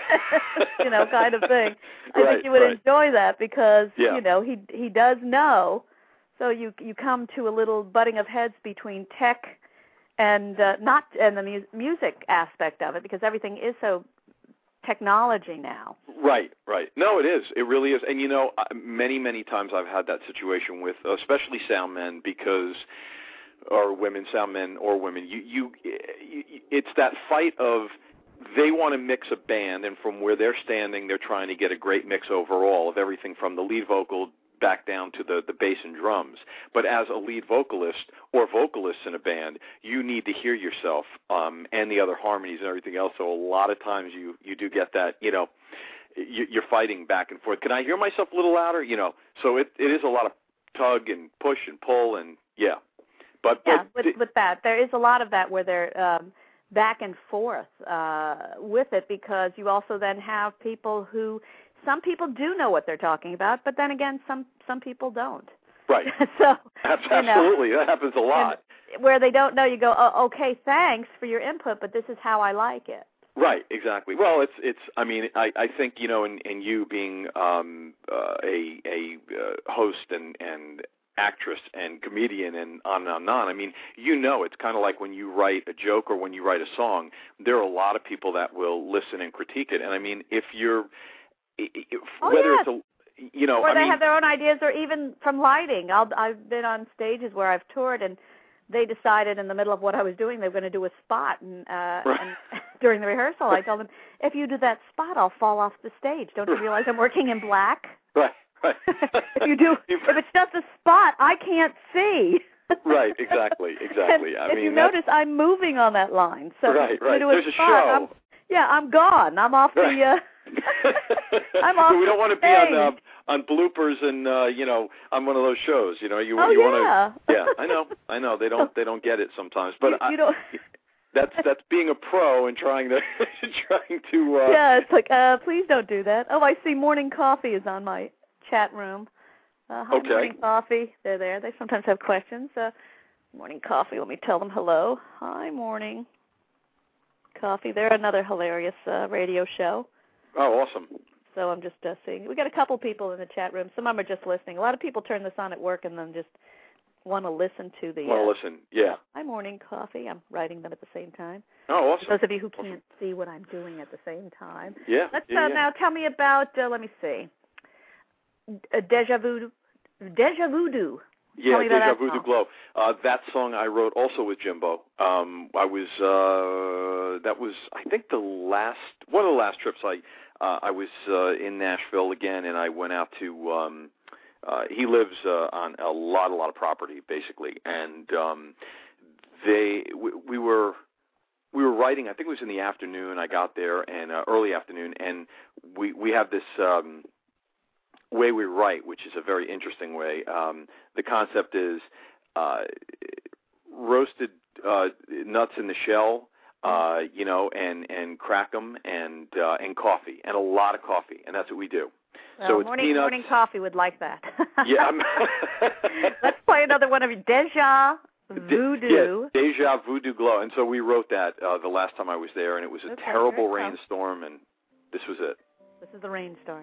Speaker 1: kind of thing. I think you would enjoy that because, he does know. So you come to a little butting of heads between tech and the music aspect of it, because everything is so technology now. Right.
Speaker 9: No, it is. It really is. And, many, many times I've had that situation with especially sound men or women, sound men or women. It's that fight of they want to mix a band, and from where they're standing, they're trying to get a great mix overall of everything from the lead vocal back down to the bass and drums. But as a lead vocalist or vocalist in a band, you need to hear yourself and the other harmonies and everything else. So a lot of times you do get that, you're fighting back and forth. Can I hear myself a little louder? So it is a lot of tug and push and pull and But
Speaker 1: with that, there is a lot of that where they're back and forth with it, because you also then have people who, some people do know what they're talking about, but then again, some people don't.
Speaker 9: Right.
Speaker 1: So
Speaker 9: absolutely, that happens a lot.
Speaker 1: Where they don't know, you go, oh, okay, thanks for your input, but this is how I like it.
Speaker 9: Right, exactly. Well, it's. I mean, I think and you being a host and actress and comedian and on and on and on. I mean, it's kind of like when you write a joke or when you write a song, there are a lot of people that will listen and critique it. And I mean, if you're whether it's a
Speaker 1: or they have their own ideas, or even from lighting. I've been on stages where I've toured, and they decided in the middle of what I was doing they were going to do a spot, and during the rehearsal I told them, if you do that spot, I'll fall off the stage. Don't you realize I'm working in black?
Speaker 9: Right.
Speaker 1: if it's just a spot, I can't see.
Speaker 9: Right, exactly.
Speaker 1: If you notice, I'm moving on that line. So
Speaker 9: right.
Speaker 1: There's
Speaker 9: a show.
Speaker 1: I'm gone. I'm off the. I'm off.
Speaker 9: We don't want to be on bloopers and on one of those shows. You want to. Yeah, I know. They don't get it sometimes, but
Speaker 1: you don't.
Speaker 9: That's being a pro and trying to.
Speaker 1: Yeah, it's like please don't do that. Oh, I see. Morning Coffee is on my chat room. Hi,
Speaker 9: okay.
Speaker 1: Morning Coffee. They're there. They sometimes have questions. Morning Coffee. Let me tell them hello. Hi, Morning Coffee. They're another hilarious radio show.
Speaker 9: Oh, awesome.
Speaker 1: So I'm just seeing. We got a couple people in the chat room. Some of them are just listening. A lot of people turn this on at work and then just want to listen to the...
Speaker 9: listen, yeah.
Speaker 1: Hi, Morning Coffee. I'm writing them at the same time.
Speaker 9: Oh, awesome.
Speaker 1: For those of you who can't see what I'm doing at the same time.
Speaker 9: Yeah.
Speaker 1: Let's now tell me about, let me see, Deja Voodoo. Yeah,
Speaker 9: Deja Voodoo Glow. That song I wrote also with Jimbo. That was I think one of the last trips I was in Nashville again, and I went out to. He lives on a lot of property basically, and we were we were writing. I think it was in the afternoon. I got there, and early afternoon, and we have this way we write, which is a very interesting way. The concept is roasted nuts in the shell, and crack them, and coffee, and a lot of coffee, and that's what we do.
Speaker 1: Well,
Speaker 9: So it's
Speaker 1: morning coffee would like that.
Speaker 9: Yeah.
Speaker 1: Let's play another one of your Deja Voodoo.
Speaker 9: Yes, Deja Voodoo Glow. And so we wrote that the last time I was there, and it was a terrible rainstorm, and this was it.
Speaker 1: This is the rainstorm.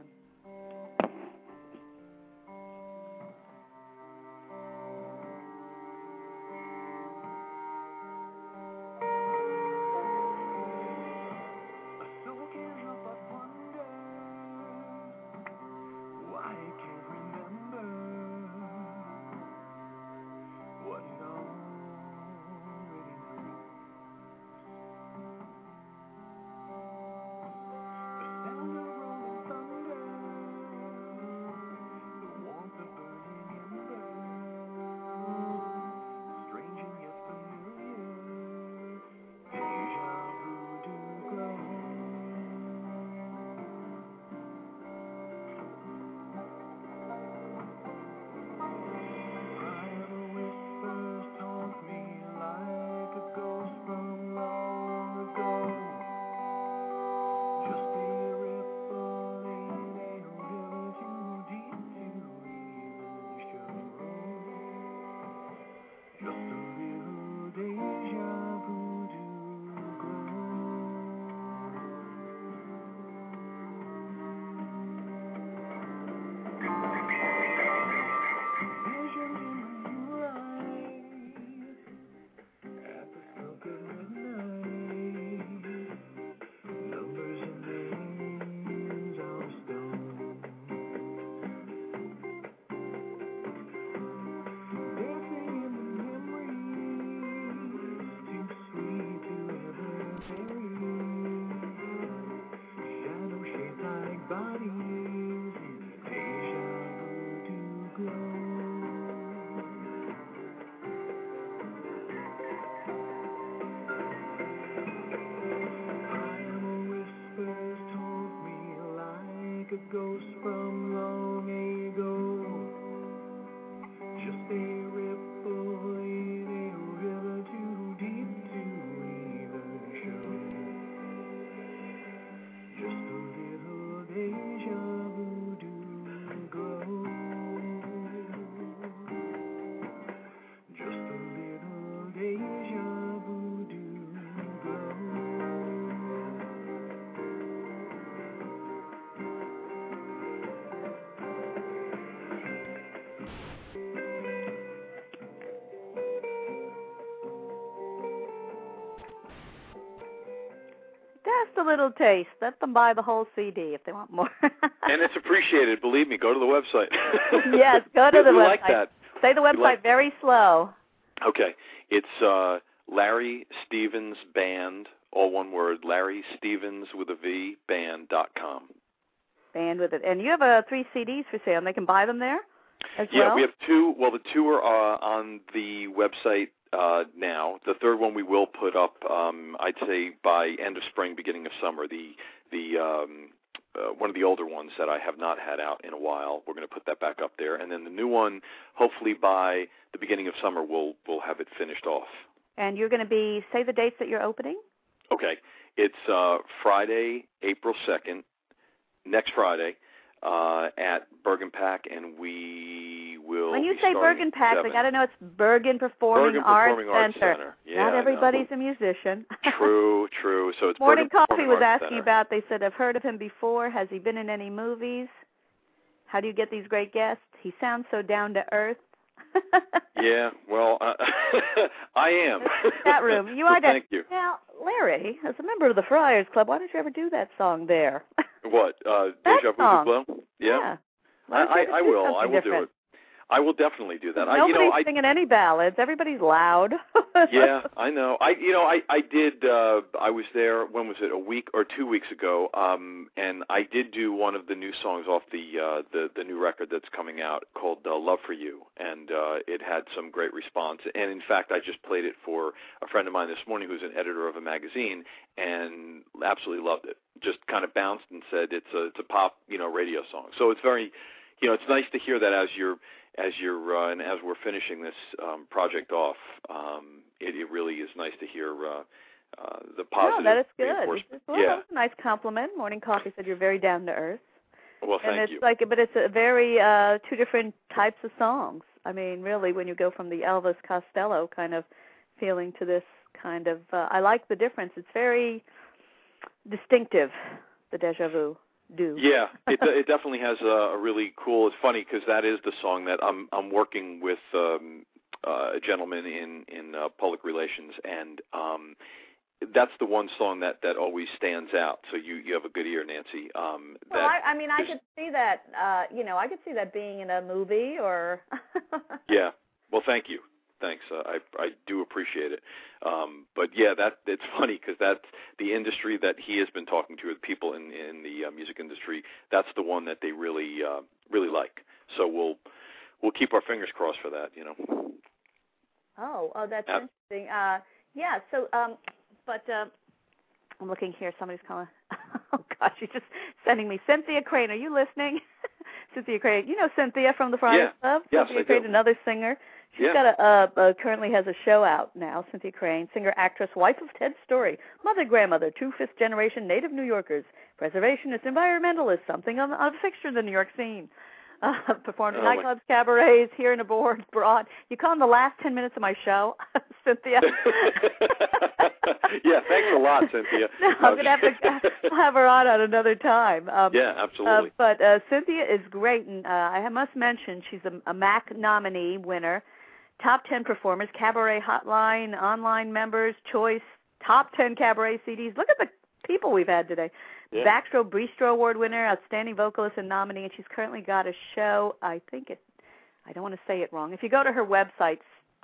Speaker 1: Just a little taste. Let them buy the whole CD if they want more.
Speaker 9: And it's appreciated. Believe me, go to the website.
Speaker 1: Yes, go to the
Speaker 9: we
Speaker 1: website.
Speaker 9: Like that.
Speaker 1: Say the website very slow.
Speaker 9: Okay. It's Larry Stevens Band, all one word, Larry Stevens with a V, band.com.
Speaker 1: Band with it. And you have 3 CDs for sale, and they can buy them there as well?
Speaker 9: Yeah, we have 2. Well, the 2 are on the website now. The third one we will put up, I'd say, by end of spring, beginning of summer. The one of the older ones that I have not had out in a while, we're going to put that back up there. And then the new one, hopefully by the beginning of summer, we'll have it finished off. And
Speaker 1: you're going to say the dates that you're opening?
Speaker 9: Okay. It's Friday, April 2nd, next Friday, at Bergen Pack, and we will. When
Speaker 1: you say Bergen Pack, I got to know it's Bergen Performing Arts Center.
Speaker 9: Yeah,
Speaker 1: not everybody's a musician.
Speaker 9: True. So it's
Speaker 1: Morning
Speaker 9: Bergen
Speaker 1: Coffee was
Speaker 9: Arts
Speaker 1: asking
Speaker 9: Center.
Speaker 1: about. They said, I've heard of him before. Has he been in any movies? How do you get these great guests? He sounds so down to earth.
Speaker 9: Yeah, well, I am.
Speaker 1: That room. You are.
Speaker 9: Thank you.
Speaker 1: Now, Larry, as a member of the Friars Club, why don't you ever do that song there?
Speaker 9: What? Deja Voodoo Glow? Yeah.
Speaker 1: I
Speaker 9: will. I will do it. I will definitely do that.
Speaker 1: Nobody's singing any ballads. Everybody's loud.
Speaker 9: Yeah, I know. I did. I was there. When was it? A week or 2 weeks ago. And I did do one of the new songs off the new record that's coming out called "Love for You," and it had some great response. And in fact, I just played it for a friend of mine this morning who's an editor of a magazine, and absolutely loved it. Just kind of bounced and said it's a pop radio song. So it's very, it's nice to hear that as you're and as we're finishing this project off, it really is nice to hear the positive.
Speaker 1: No, that is good. Well,
Speaker 9: yeah,
Speaker 1: that's a nice compliment. Morning Coffee said you're very down to earth.
Speaker 9: Well, thank
Speaker 1: and
Speaker 9: you.
Speaker 1: But it's a very two different types of songs. I mean, really, when you go from the Elvis Costello kind of feeling to this kind of, I like the difference. It's very distinctive, the Deja Vu.
Speaker 9: Yeah, it definitely has a really cool. It's funny because that is the song that I'm working with a gentleman in public relations, and that's the one song that always stands out. So you have a good ear, Nancy.
Speaker 1: Well, I mean, I could see that. I could see that being in a movie or.
Speaker 9: Yeah. Well, thank you. Thanks. I do appreciate it. But yeah, it's funny because that's the industry that he has been talking to, the people in the music industry. That's the one that they really like. So we'll keep our fingers crossed for that.
Speaker 1: Oh, that's interesting. Yeah. So, but I'm looking here. Somebody's calling. Oh gosh, you're just sending me Cynthia Crane. Are you listening? Cynthia Crane. You know Cynthia from the Friday Club?
Speaker 9: Yes,
Speaker 1: Cynthia
Speaker 9: I
Speaker 1: Crane,
Speaker 9: do.
Speaker 1: another singer. She's got currently has a show out now, Cynthia Crane, singer, actress, wife of Ted Story, mother, grandmother, 2 fifth-generation native New Yorkers, preservationist, environmentalist, something of a fixture in the New York scene. Performed in nightclubs, cabarets, here and abroad. You call them the last 10 minutes of my show, Cynthia.
Speaker 9: Yeah, thanks a lot, Cynthia.
Speaker 1: No, I'm going to have her on at another time.
Speaker 9: Yeah, absolutely.
Speaker 1: But Cynthia is great, and I must mention she's a MAC nominee winner, top 10 performers, Cabaret Hotline, online members, choice, top 10 cabaret CDs. Look at the people we've had today. Yeah. Baxter Bistro Award winner, outstanding vocalist and nominee, and she's currently got a show. I don't want to say it wrong. If you go to her website,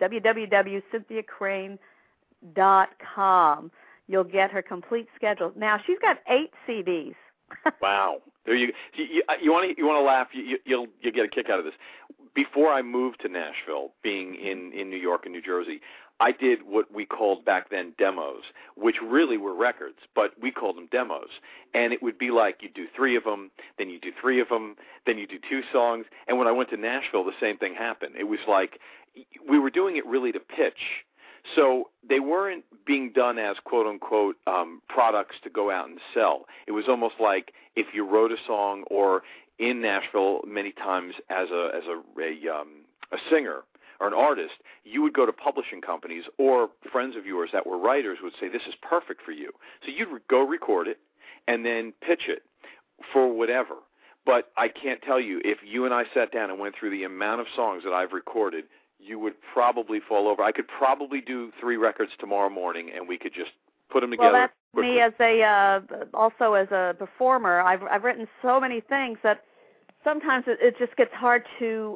Speaker 1: www.cynthiacrane.com, you'll get her complete schedule. Now, she's got 8 CDs.
Speaker 9: Wow. There you want to laugh. You'll get a kick out of this. Before I moved to Nashville, being in New York and New Jersey, I did what we called back then demos, which really were records, but we called them demos. And it would be like you do 3 of them, then you do 3 of them, then you do 2 songs. And when I went to Nashville, the same thing happened. It was like we were doing it really to pitch. So they weren't being done as quote-unquote products to go out and sell. It was almost like if you wrote a song, or in Nashville many times as a singer or an artist, you would go to publishing companies, or friends of yours that were writers would say, this is perfect for you. So you'd go record it and then pitch it for whatever. But I can't tell you, if you and I sat down and went through the amount of songs that I've recorded, you would probably fall over. I could probably do 3 records tomorrow morning, and we could just put them together.
Speaker 1: Well, that's
Speaker 9: quickly.
Speaker 1: Me as also as a performer. I've written so many things that sometimes it just gets hard to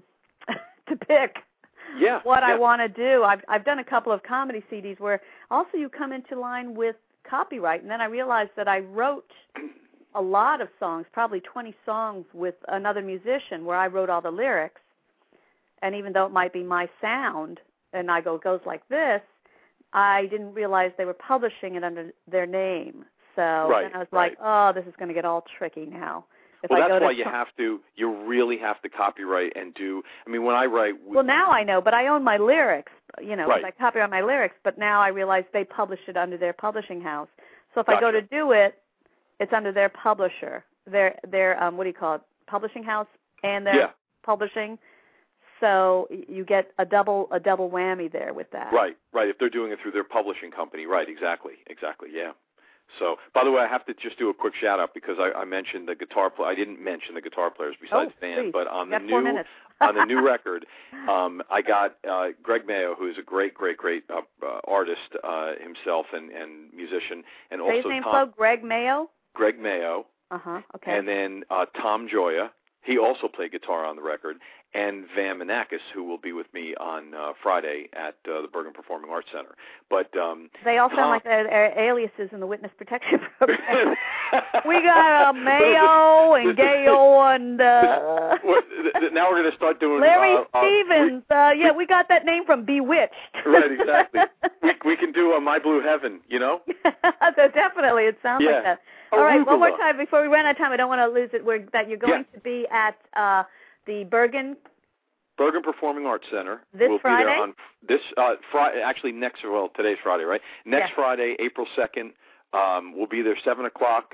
Speaker 1: pick what I want to do. I've done a couple of comedy CDs where also you come into line with copyright, and then I realized that I wrote a lot of songs, probably 20 songs with another musician, where I wrote all the lyrics. And even though it might be my sound, and it goes like this, I didn't realize they were publishing it under their name. So then I was like, oh, this is going to get all tricky now.
Speaker 9: Well, that's why you really have to copyright and do, I mean, when I write.
Speaker 1: Well, now I know, but I own my lyrics, I copyright my lyrics, but now I realize they publish it under their publishing house. So if I go to do it, it's under their publisher, their what do you call it, publishing house, and their publishing. So you get a double whammy there with that.
Speaker 9: Right. If they're doing it through their publishing company, right? Exactly. Yeah. So, by the way, I have to just do a quick shout out because I mentioned the guitar player. I didn't mention the guitar players besides Dan, but on the new record, I got Greg Mayo, who's a great artist himself and musician, and also
Speaker 1: his name Greg Mayo.
Speaker 9: Greg Mayo.
Speaker 1: Okay.
Speaker 9: And then Tom Joya. He also played guitar on the record. and Van Manakis, who will be with me on Friday at the Bergen Performing Arts Center. But
Speaker 1: they all sound like they're aliases in the Witness Protection Program. We got Mayo and Gayo and
Speaker 9: now we're going to start doing
Speaker 1: Larry Stevens. Yeah, we got that name from Bewitched.
Speaker 9: Right, exactly. we can do My Blue Heaven, you know?
Speaker 1: Definitely, it sounds like that. All right, one more time before we run out of time. I don't want to lose it. That you're going to be at the Bergen
Speaker 9: Performing Arts Center.
Speaker 1: This Friday?
Speaker 9: Be there on this Friday. Actually, today's Friday, right? Next Friday, April 2nd. We'll be there 7 o'clock.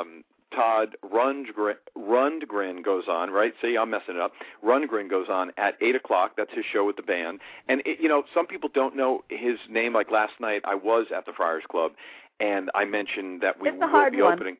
Speaker 9: Todd Rundgren goes on, right? See, I'm messing it up. Rundgren goes on at 8 o'clock. That's his show with the band. And, some people don't know his name. Like last night, I was at the Friars Club, and I mentioned that we will be opening.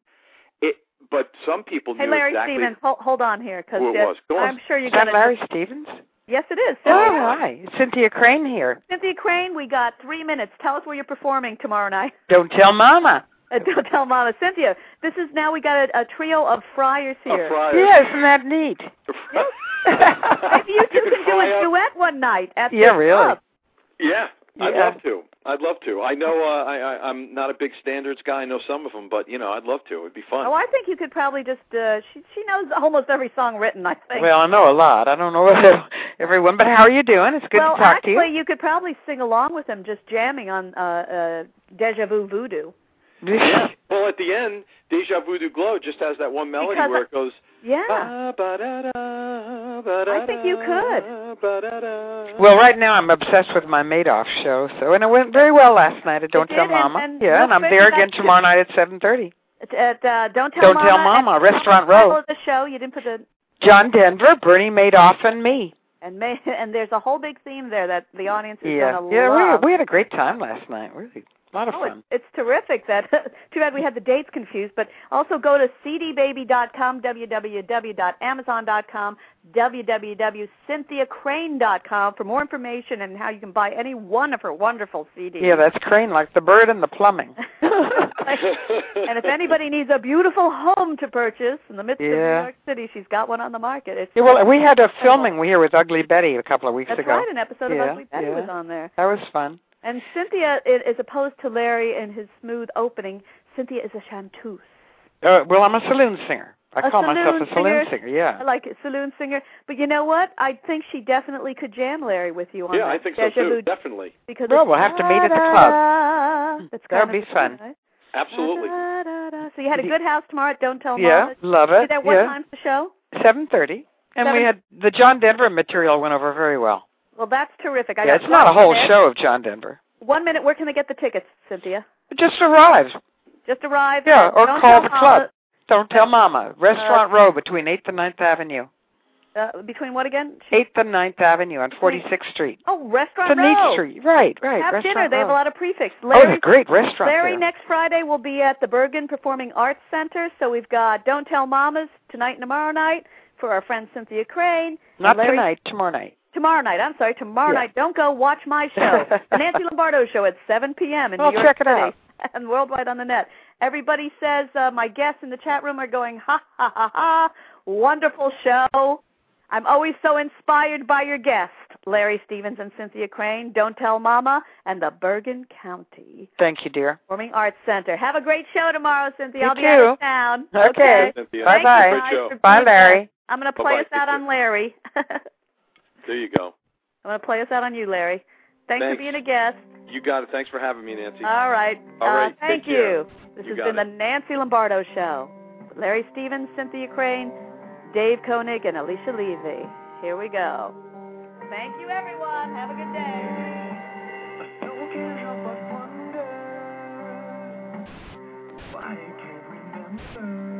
Speaker 9: But some people knew
Speaker 1: Larry
Speaker 9: exactly.
Speaker 1: Stevens, hold on here. Cause
Speaker 9: who it was. Go on.
Speaker 1: I'm sure you
Speaker 11: got
Speaker 1: it.
Speaker 11: Larry Stevens?
Speaker 1: Yes, it is.
Speaker 11: Oh, hi. Cynthia Crane here.
Speaker 1: Cynthia Crane, we got 3 minutes. Tell us where you're performing tomorrow night.
Speaker 11: Don't tell Mama.
Speaker 1: Don't tell Mama. Cynthia, this is now we got a trio of friars here.
Speaker 11: Yeah, isn't that neat?
Speaker 1: Yes. Maybe you two can do a duet one night at the
Speaker 11: really.
Speaker 1: club.
Speaker 9: Yeah, I'd love to. I know I'm not a big standards guy. I know some of them, but, I'd love to. It'd be fun.
Speaker 1: Oh, I think you could probably just, she knows almost every song written, I think.
Speaker 11: Well, I know a lot. I don't know everyone, but how are you doing? It's good to talk to you.
Speaker 1: Well, actually, you could probably sing along with them, just jamming on Deja Vu Voodoo.
Speaker 9: Yeah. Well, at the end, Deja Voodoo Glow just has that one melody where it goes.
Speaker 1: Yeah. I think you could.
Speaker 11: Well, right now I'm obsessed with my Madoff show, and it went very well last night at Don't Tell Mama. And I'm there again tomorrow night at 7:30.
Speaker 1: At Don't Tell
Speaker 11: Mama, Restaurant Row.
Speaker 1: The show, you didn't put the
Speaker 11: John Denver, Bernie Madoff, and me.
Speaker 1: And there's a whole big theme there that the audience is going to love.
Speaker 11: Yeah, we had a great time last night, really. A lot of fun.
Speaker 1: It's terrific. Too bad we had the dates confused, but also go to cdbaby.com, www.amazon.com, www.cynthiacrane.com for more information and how you can buy any one of her wonderful CDs.
Speaker 11: Yeah, that's Crane, like the bird and the plumbing.
Speaker 1: And if anybody needs a beautiful home to purchase in the midst of New York City, she's got one on the market.
Speaker 11: Well, we had a filming here with Ugly Betty a couple of weeks ago.
Speaker 1: That's right, an episode of Ugly Betty was on there.
Speaker 11: That was fun.
Speaker 1: And Cynthia, as opposed to Larry and his smooth opening, Cynthia is a chanteuse.
Speaker 11: Well, I'm a saloon singer. I call myself a saloon singer, yeah.
Speaker 1: I like it, saloon singer. But you know what? I think she definitely could jam Larry with you on that.
Speaker 9: Yeah, I think so, too, definitely.
Speaker 1: Because
Speaker 11: we'll have to meet at the club. That'll be fun.
Speaker 1: Right?
Speaker 9: Absolutely.
Speaker 1: So you had a good house tomorrow at Don't Tell Mama.
Speaker 11: Yeah, love it.
Speaker 1: What time's the show?
Speaker 11: 7:30. And we had the John Denver material went over very well.
Speaker 1: Well, that's terrific.
Speaker 11: It's not a whole show of John Denver.
Speaker 1: 1 minute, where can they get the tickets, Cynthia?
Speaker 11: Just arrive.
Speaker 1: Just arrive?
Speaker 11: Yeah, or call the club. Don't Tell Mama. Restaurant Row between 8th and 9th Avenue.
Speaker 1: Between what again?
Speaker 11: 8th and 9th Avenue on 46th Street.
Speaker 1: Oh, Restaurant
Speaker 11: Row. It's a neat street. Right.
Speaker 1: Have
Speaker 11: Restaurant
Speaker 1: dinner. They have a lot of prefix.
Speaker 11: Larry, a great restaurant
Speaker 1: Larry
Speaker 11: there.
Speaker 1: Next Friday will be at the Bergen Performing Arts Center. So we've got Don't Tell Mamas tonight and tomorrow night for our friend Cynthia Crane.
Speaker 11: Not tonight, tomorrow night.
Speaker 1: Tomorrow night. Tomorrow night. Don't go watch my show. The Nancy Lombardo Show at 7 p.m. in New York City.
Speaker 11: Check it out.
Speaker 1: And worldwide on the net. Everybody says, my guests in the chat room are going, ha, ha, ha, ha, wonderful show. I'm always so inspired by your guests, Larry Stevens and Cynthia Crane, Don't Tell Mama, and the Bergen County
Speaker 11: Thank you, dear.
Speaker 1: Performing Arts Center. Have a great show tomorrow, Cynthia. I'll be
Speaker 11: too.
Speaker 1: out of town.
Speaker 11: Okay.
Speaker 9: Bye-bye.
Speaker 11: Bye, Larry.
Speaker 1: I'm going to play us out on Larry.
Speaker 9: There you go.
Speaker 1: I'm going to play us out on you, Larry. Thanks for being a guest.
Speaker 9: You got it. Thanks for having me, Nancy.
Speaker 1: All right. Thank you. This has been the Nancy Lombardo Show. Larry Stevens, Cynthia Crane, Dave Koenig, and Alicia Levy. Here we go. Thank you, everyone. Have a good day.
Speaker 10: I still can't help but wonder why you can't remember.